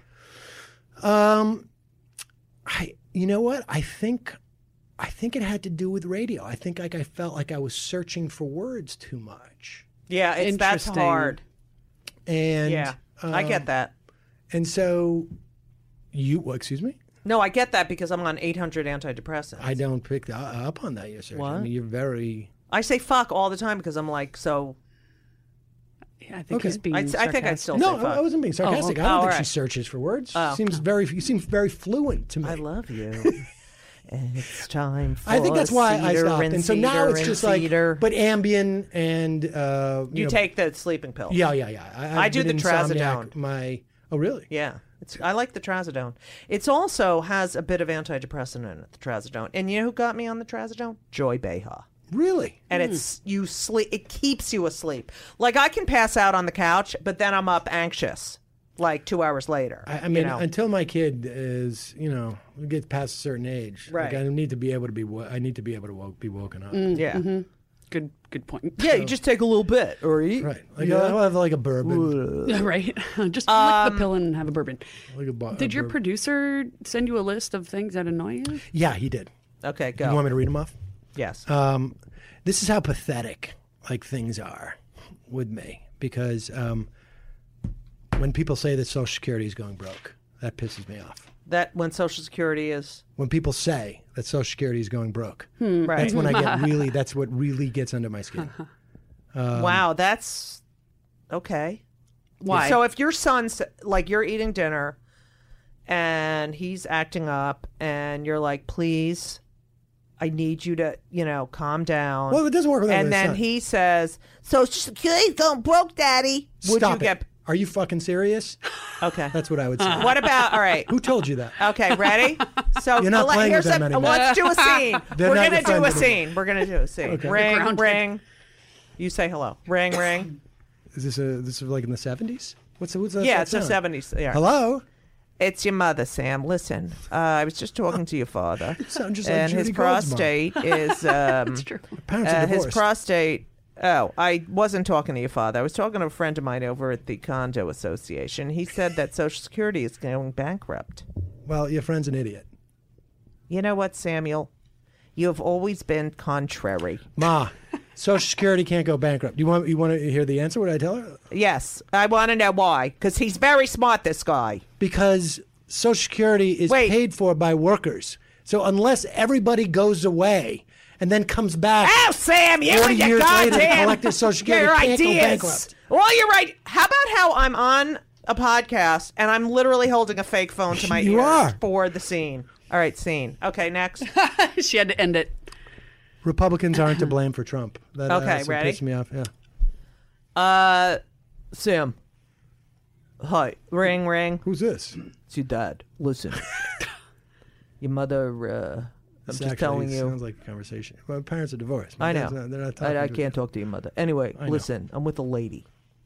Um, I, you know what? I think, I think it had to do with radio. I think like I felt like I was searching for words too much, Yeah, it's that's Interesting. hard. and Yeah, I um, get that. And so, you, well, excuse me, No, I get that because I'm on eight hundred antidepressants. I don't pick uh, up on that, yes, sir. I What? mean, you're very. I say fuck all the time because I'm like so. Yeah, I think Okay. he's being. I'd- I think I'd sarcastic. still No, say fuck. I wasn't being sarcastic. oh, I don't all think right. she searches for words. Oh. Seems very, you seem very fluent to me. I love you. And it's time for I think that's why I cedar stopped. And so now it's cedar just and like, cedar. but Ambien and uh, you know, take the sleeping pill. Yeah, yeah, yeah. I, I I've do been the insomniac trazodone. My oh, really? Yeah. It's I like the trazodone. It's also has a bit of antidepressant in it, the trazodone. And you know who got me on the trazodone? Joy Behar. Really? And it's you sleep. It keeps you asleep. Like I can pass out on the couch, but then I'm up anxious. Like two hours later. I, I mean, you know? until my kid is, you know, gets past a certain age, Right. like I need to be able to be. wo- I need to be able to wo- be woken up. yeah, Good good point. yeah. You just take a little bit, or eat. Right. Like I'll have like a bourbon. Yeah, right. Just Um, lick the pill and have a bourbon. Like a bo- Did a your bourbon. producer send you a list of things that annoy you? Yeah, he did. Okay, You want go. me to read them off? Yes. Um, this is how pathetic like things are with me because um, when people say that Social Security is going broke, that pisses me off. That when Social Security is When people say that Social Security is going broke, right. that's when I get really. That's what really gets under my skin. wow, that's okay. Why? So if your son's like you're eating dinner and he's acting up and you're like, please, I need you to, you know, calm down. Well, it doesn't work with that And with his then son. he says, Social Security's going broke, Daddy. Would Stop you it. get Are you fucking serious? okay? That's what I would say. What about all right? Who told you that? Okay, ready? So You're not let- playing here's with them a, anymore. let's do a scene. They're We're not gonna your do a friends scene. anymore. We're gonna do a scene. Okay. Ring, Grounded. ring. You say hello. Ring, ring. Is this a this is like in the seventies? What's the, what's that? Yeah, that it's the sound? seventies. Yeah. Hello. It's your mother, Sam. Listen, uh, I was just talking to your father, Sound just like and his Judy Gold's mom. prostate is um, It's true. Parents uh, are his divorced. prostate. Oh, I wasn't talking to your father. I was talking to a friend of mine over at the condo association. He said that Social Security is going bankrupt. Well, your friend's an idiot. You know what, Samuel? You have always been contrary. Ma, Social Security can't go bankrupt. You want you want to hear the answer? What did I tell her? Yes, I want to know why. Because he's very smart, this guy. Because Social Security is Wait. paid for by workers. So unless everybody goes away and then comes back, Oh, Sam, you forty and your years later to goddamn collect their Social Security, your can't go ideas. bankrupt. Well, you're right. How about how I'm on a podcast and I'm literally holding a fake phone to my You ears are. for the scene. All right, scene. Okay, next. She had to end it. Republicans aren't to blame for Trump. That, Okay, that's what ready? pissed me off. Yeah. Uh, Sam. Hi. Ring, ring. Who's this? It's your dad. Listen. Your mother, uh, I'm This just actually telling you. sounds like a conversation. My parents are divorced. My I know. dad's Not, they're not talking I, I to can't talk to your mother. Anyway, I know. listen. I'm with a lady.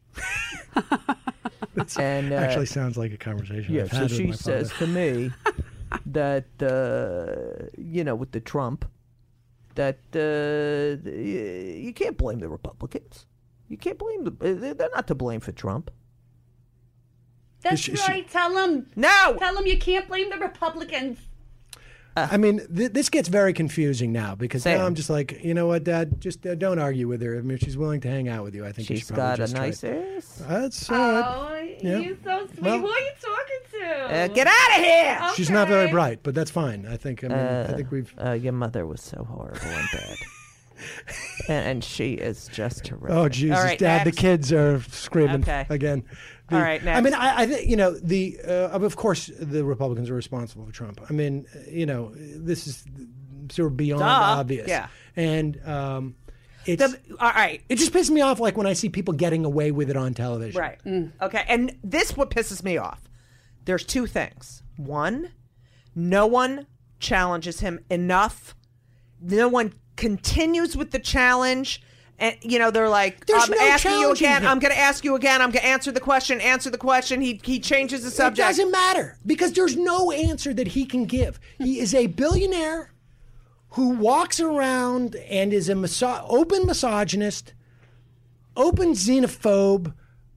and uh, Actually, sounds like a conversation. yeah, I've so had with she my says father. to me that uh, you know, with the Trump, that uh, y- you can't blame the Republicans. You can't blame them. They're not to blame for Trump. That's She- she- right. Tell him. No. Tell him you can't blame the Republicans. I mean, th- this gets very confusing now because Sam. now I'm just like, you know what, Dad? Just uh, don't argue with her. I mean, if she's willing to hang out with you, I think you She's should probably got a just try nice it. ass. That's all right. Oh, Yeah. he's so sweet. Well- Who are you talking to? Uh, get out of here! She's not very Okay. bright, but that's fine. I think. I mean, I think we've. Uh, your mother was so horrible and bad. and, and she is just terrific. Oh Jesus, All right, Dad! next. The kids are screaming Okay. again. The- All right, I mean, next. I, I think you know the. Uh, of course, the Republicans are responsible for Trump. I mean, uh, you know, this is sort of beyond Duh. obvious. Yeah. And um, it's. The- all right. it just pisses me off, like when I see people getting away with it on television. Right. Okay. And this what pisses me off. There's two things. One, no one challenges him enough. No one continues with the challenge. And you know, they're like, There's I'm no asking you challenging again. him. I'm going to ask you again. I'm going to answer the question. Answer the question. He he changes the It subject. doesn't matter because there's no answer that he can give. He is a billionaire who walks around and is a miso- open misogynist, open xenophobe,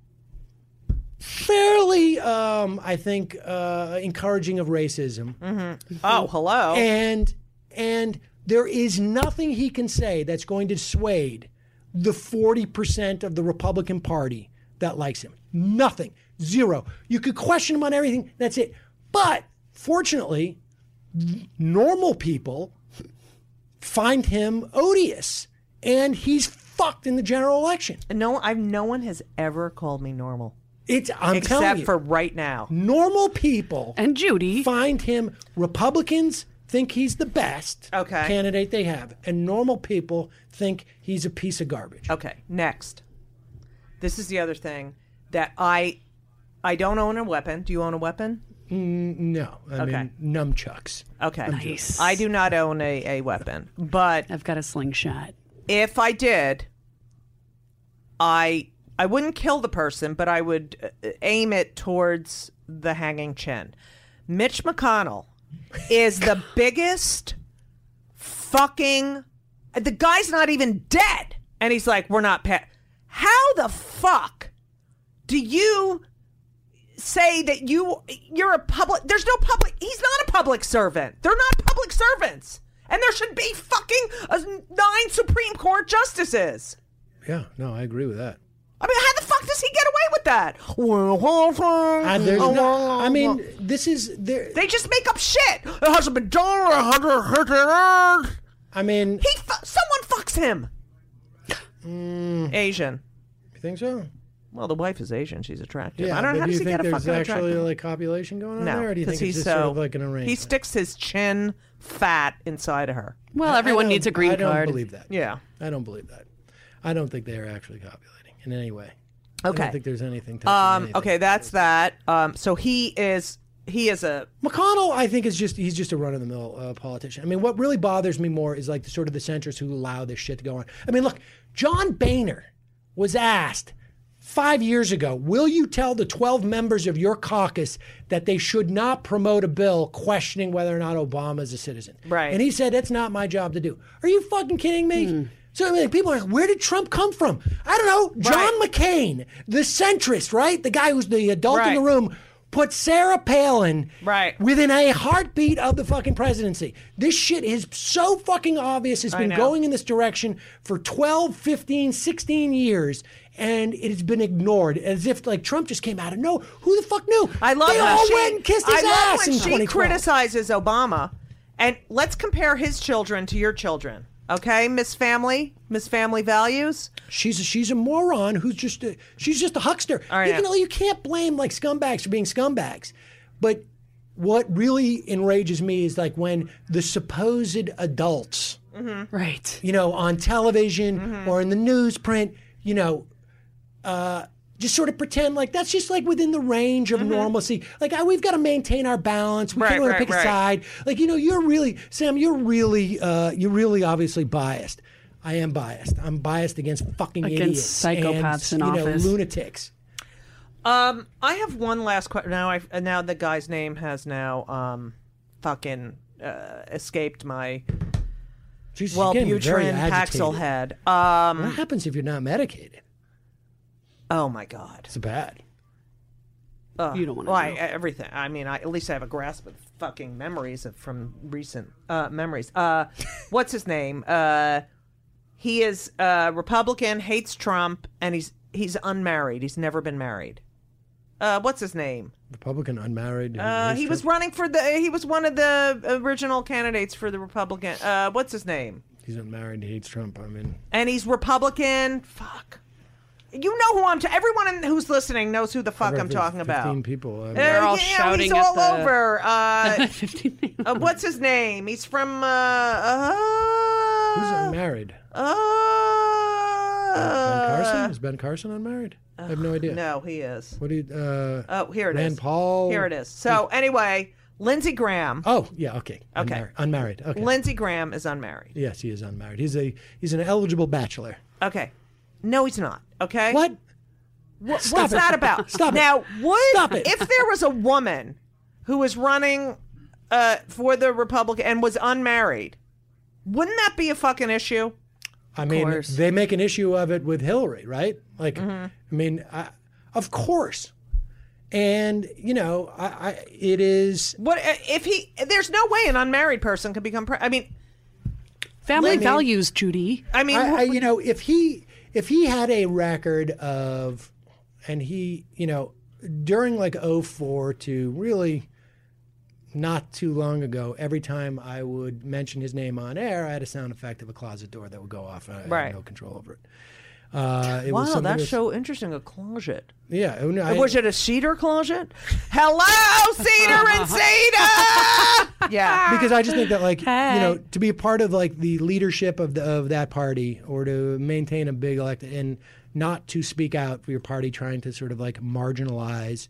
fairly, um, I think, uh, encouraging of racism, Oh, hello. and and there is nothing he can say that's going to dissuade the forty percent of the Republican Party that likes him. Nothing. Zero. You could question him on everything. That's it. But fortunately, normal people find him odious, and he's fucked in the general election. no, I've no one has ever called me normal It's I'm telling except you, for right now. normal people And Judy. find him. Republicans think he's the best Okay. candidate they have, and normal people think he's a piece of garbage. Okay, next. This is the other thing that I I don't own a weapon. Do you own a weapon? Mm, no, I Okay. mean nunchucks. Okay. Nice. I do not own a, a weapon, but I've got a slingshot. if I did, I I wouldn't kill the person, but I would uh, aim it towards the hanging chin. Mitch McConnell is the biggest fucking. The guy's not even dead, and he's like, "We're not pa-" How the fuck do you say that you you're a public? There's no public. He's not a public servant. They're not public servants, and there should be fucking uh, nine Supreme Court justices. Yeah, no, I agree with that. I mean, how the fuck does he get away with that? Uh, there's no, I mean, this is there. They just make up shit. It hasn't been done. I mean, He, fu- someone fucks him. Mm. Asian. You think so? Well, the wife is Asian. She's attractive. Yeah, I don't know but how do does you he think get a there's fucking actually attractive? like copulation going on No, there, or do you think because it's he's just so sort of like an arrangement? he sticks his chin fat inside of her. Well, I- I everyone don't- needs a green I don't card. believe that. Yeah. I don't believe that. I don't think they are actually copulating in any way. I Okay. don't think there's anything. touching Um. anything. Okay, that's that. Um. So he is. He is a. McConnell, I think, is just he's just a run-of-the-mill uh, politician. I mean, what really bothers me more is like the sort of the centrists who allow this shit to go on. I mean, look, John Boehner was asked five years ago, will you tell the twelve members of your caucus that they should not promote a bill questioning whether or not Obama is a citizen? Right. And he said, that's not my job to do. Are you fucking kidding me? So I mean, people are like, where did Trump come from? I don't know. John McCain, the centrist, right? The guy who's the adult Right. in the room, put Sarah Palin Right. within a heartbeat of the fucking presidency. This shit is so fucking obvious. It's I been know. going in this direction for twelve, fifteen, sixteen years, and it has been ignored as if like Trump just came out of no. Who the fuck knew? I love they how all she, went and kissed his I love ass when in she twenty twelve. criticizes Obama, and let's compare his children to your children. Okay, Miss Family, Miss Family Values. She's a, she's a moron who's just a, she's just a huckster. All right, you now- know, you can't blame like scumbags for being scumbags. But what really enrages me is like when the supposed adults, Right. you know, on television Mm-hmm. or in the newsprint, you know, uh, just sort of pretend like that's just like within the range of normalcy. Like I, we've got to maintain our balance. We Mm-hmm. Right, can't want right, to pick right. a side. Like you know, you're really Sam. You're really, uh, you're really obviously biased. I am biased. I'm biased against fucking Against idiots psychopaths and, in you know, office. lunatics. Um, I have one last question. Now, I now the guy's name has now um, fucking uh, escaped my Jesus, you're getting very Wellbutrin agitated. Paxil head. Um, What happens if you're not medicated? oh my god. It's bad. Ugh. You don't wanna well, I, know. everything. I mean, I, at least I have a grasp of fucking memories of, from recent uh, memories. Uh, what's his name? Uh, he is uh, Republican, hates Trump, and he's he's unmarried. He's never been married. Uh, what's his name? Republican, unmarried. Uh, he was running for the. He was one of the original candidates for the Republican. Uh, what's his name? He's unmarried. He hates Trump. I mean, And he's Republican. Fuck. You know who I'm. Ta- everyone in- who's listening knows who the fuck I'm over talking about. fifteen people. I mean, They're all yeah, shouting he's at all the- over. Uh, fifteen. uh, what's his name? He's from. Uh, uh, who's unmarried? Uh, Ben Carson? Is Ben Carson unmarried? I have no idea. No, he is. What do you? Uh, Oh, here it is. Rand Paul. Here it is. So anyway, Lindsey Graham. Oh yeah. Okay. Okay. Unmarried. unmarried. Okay. Lindsey Graham is unmarried. yes, he is unmarried. He's a he's an eligible bachelor. Okay. No, he's not. Okay. What? Wha- Stop What's it. that about? Stop it. Now, would Stop it. if there was a woman who was running uh, for the Republican and was unmarried, wouldn't that be a fucking issue? I mean, course. they make an issue of it with Hillary, right? Like, Mm-hmm. I mean, I, of course. And you know, I, I it is. What uh, if he? There's no way an unmarried person could become. Pre- I mean, Family I mean- values, Judy. I mean, I, I, wh- you know, if he if he had a record of, and he, you know, during like oh four to really not too long ago, every time I would mention his name on air, I had a sound effect of a closet door that would go off. I Right. had no control over it. Uh, it was wow, something that's was- so interesting. A closet. Yeah. no, I- Was it a cedar closet? Hello, cedar and cedar. Yeah. because I just think that, like, you Hey. know, to be a part of like the leadership of the, of that party, or to maintain a big elect, and not to speak out for your party, trying to sort of like marginalize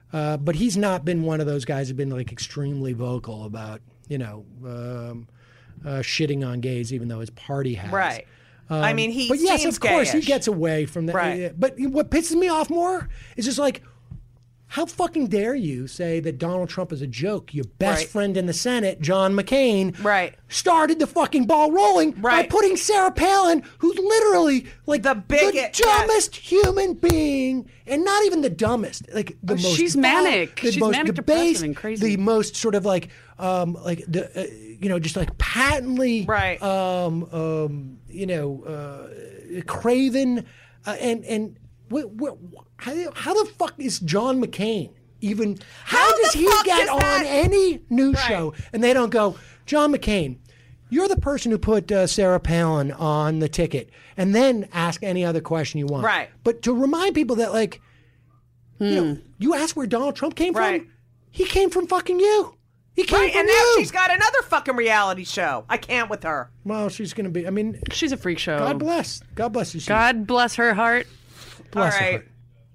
Uh, but he's not been one of those guys who've been like extremely vocal about, you know, um, uh, shitting on gays, even though his party has. Right. Um, I mean, he But yes, seems of course, he gayish. gets away from that. Right. But what pisses me off more is just like, how fucking dare you say that Donald Trump is a joke? Your best Right. friend in the Senate, John McCain, Right. started the fucking ball rolling Right. by putting Sarah Palin, who's literally like The biggest- dumbest human being, and not even the dumbest, like the Oh, most she's vile- manic. the She's most manic debased, depressive and crazy. the most sort of like, um, like the, uh, you know, just like patently, Right. um, um, you know, uh, craven, uh, and and what, what, how, how the fuck is John McCain even? How, How does the he fuck get is on that? any news Right. show and they don't go, John McCain, you're the person who put uh, Sarah Palin on the ticket, and then ask any other question you want. Right. But to remind people that, like, you know, you ask where Donald Trump came Right. from, he came from fucking you. He came Right, from and now you. she's got another fucking reality show. I can't with her. Well, she's going to be, I mean, She's a freak show. God bless. God bless you. She- God bless her heart. bless All her right. heart.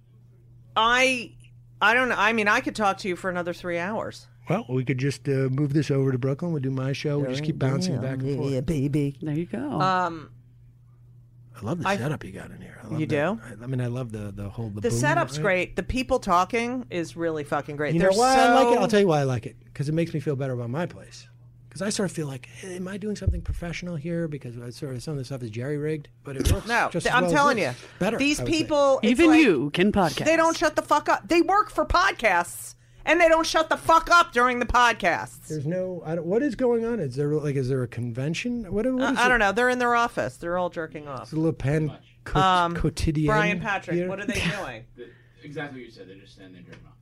I, I don't know. I mean, I could talk to you for another three hours. Well, we could just uh, move this over to Brooklyn. We'll do my show. We'll just keep bouncing it back and forth. baby. There you go. Um, I love the I- setup you got in here. I love You that. do? I, I mean, I love the the whole the, the boom, setup's right? great. The people talking is really fucking great. You They're know why so... I like it? I'll tell you why I like it. Because it makes me feel better about my place. Because I sort of feel like, hey, am I doing something professional here? Because I sort of some of the stuff is jerry rigged, but it works. No, just th- as I'm well as telling this. you, better. these I would say. people, it's Even like, you can podcast. they don't shut the fuck up. They work for podcasts, and they don't shut the fuck up during the podcasts. There's no. I don't, what is going on? Is there like? Is there a convention? What? what Uh, is I it? don't know. They're in their office. They're all jerking off. It's a little pen co- Um, quotidien. Brian Patrick, here. what are they doing? Exactly what you said. They're just standing there jerking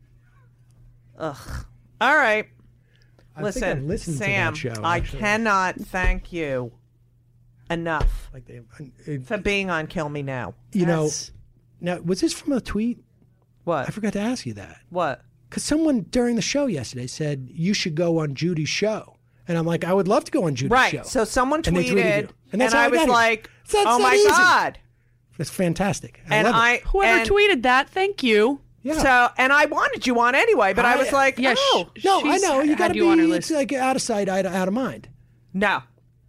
off. Ugh. All right. I think I've Listen, listened to Sam, that show, I actually. cannot thank you enough Like they, it, for being on Kill Me Now. you know. Yes. Now, was this from a tweet? What? I forgot to ask you that. What? Because someone during the show yesterday said you should go on Judy's show, and I'm like, I would love to go on Judy's Right. show. So someone And they tweeted, tweeted you. and, And that's how I I was got here. like, So it's oh that my easy. God. That's fantastic. I And love it. I, Whoever and, tweeted that, thank you. Yeah. So, and I wanted you on anyway, but I, I- was like, Yeah, oh, sh- No, I she's know. You had got to you be on her it's list. like out of sight, out of, out of mind. no.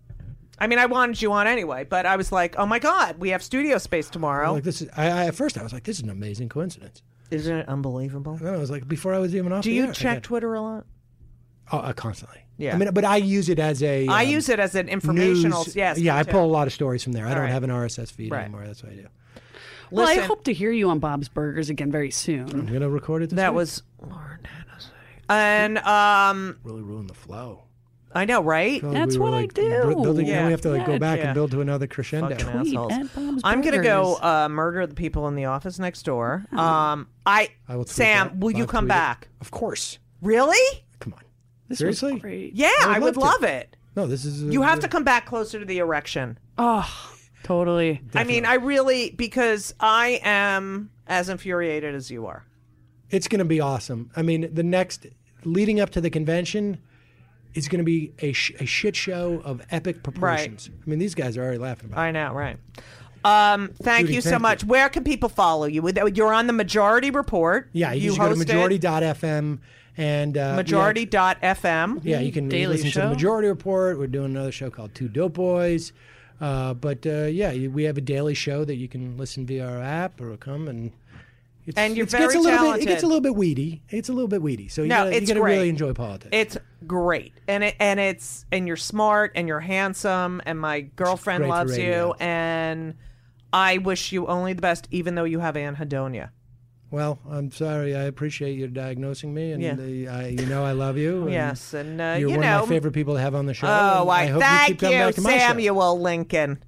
I mean, I wanted you on anyway, but I was like, oh my God, we have studio space tomorrow. Like this is. I, I at first I was like, this is an amazing coincidence. Isn't it unbelievable? And then I was like, before I was even off. Do the you air, I check got- Twitter a lot? Oh, uh, constantly. Yeah. I mean, but I use it as a. I um, use it as an informational. news- Yes. Yeah, me I too. pull a lot of stories from there. I All don't right. have an R S S feed Right. anymore. That's what I do. Well, I Listen. hope to hear you on Bob's Burgers again very soon. I'm gonna record it. This That week. was Lord Hennessy. And um, really ruin the flow. I know, right? Felt like That's we were, what I like, do. br- Building, Yeah. Now we have to like Yeah, go back yeah. and build to another crescendo. Fucking Tweet assholes. at Bob's I'm gonna go Burgers. uh, murder the people in the office next door. Um, I, I will tweet Sam, that. will you I'll come tweet it. back? Of course. Really? Come on. This Seriously? was great. Yeah, I would I would love love to. it. No, this is. Uh, You have to come back closer to the erection. Oh, totally. I mean, I really because I am as infuriated as you are. It's going to be awesome. I mean, the next leading up to the convention is going to be a, sh- a shit show of epic proportions. I mean, these guys are already laughing about it. I know, right? Um, thank Judy, you so thank much. you. Where can people follow you? With- You're on the Majority Report. Yeah, you, you just go to host majority dot f m and uh, Majority dot f m. Yeah, you can Daily listen to show. the Majority Report. We're doing another show called Two Dope Boys. Uh, but uh, yeah, you- we have a daily show that you can listen via our app or come and. It's, And you're it's- gets very a little talented. Bit, it gets a little bit weedy. It's a little bit weedy. So you No, gotta, it's you gotta great. really enjoy politics. It's great, and it and it's and you're smart and you're handsome, and my girlfriend great for loves radio. you, and I wish you only the best, even though you have anhedonia. Well, I'm sorry. I appreciate you diagnosing me, and Yeah. the, I, you know I love you. and Yes, and uh, you're you one know, of my favorite people to have on the show. Oh, and I, I hope thank you keep coming back to my show. Samuel Lincoln.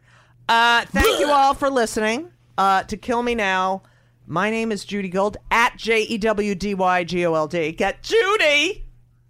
Uh, thank you all for listening uh, to Kill Me Now. My name is Judy Gold at J E W D Y G O L D. Get Judy,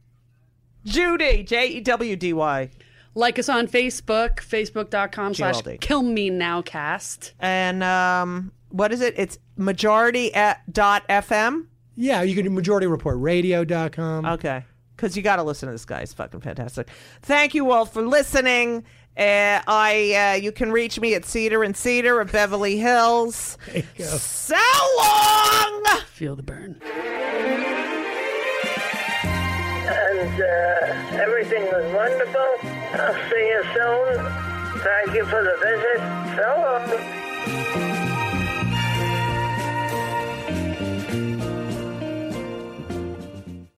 Judy J E W D Y. Like us on Facebook, facebook.com slash G L D. Kill Me Now Cast. And um, what is it? It's majority at dot f m. Yeah, you can do majority report radio dot com. Okay, because you got to listen to this guy. He's fucking fantastic. Thank you all for listening. Uh, I uh, you can reach me at Cedar and Cedar of Beverly Hills. There you go. So long. Feel the burn. and uh, everything was wonderful. I'll see you soon. Thank you for the visit. So long.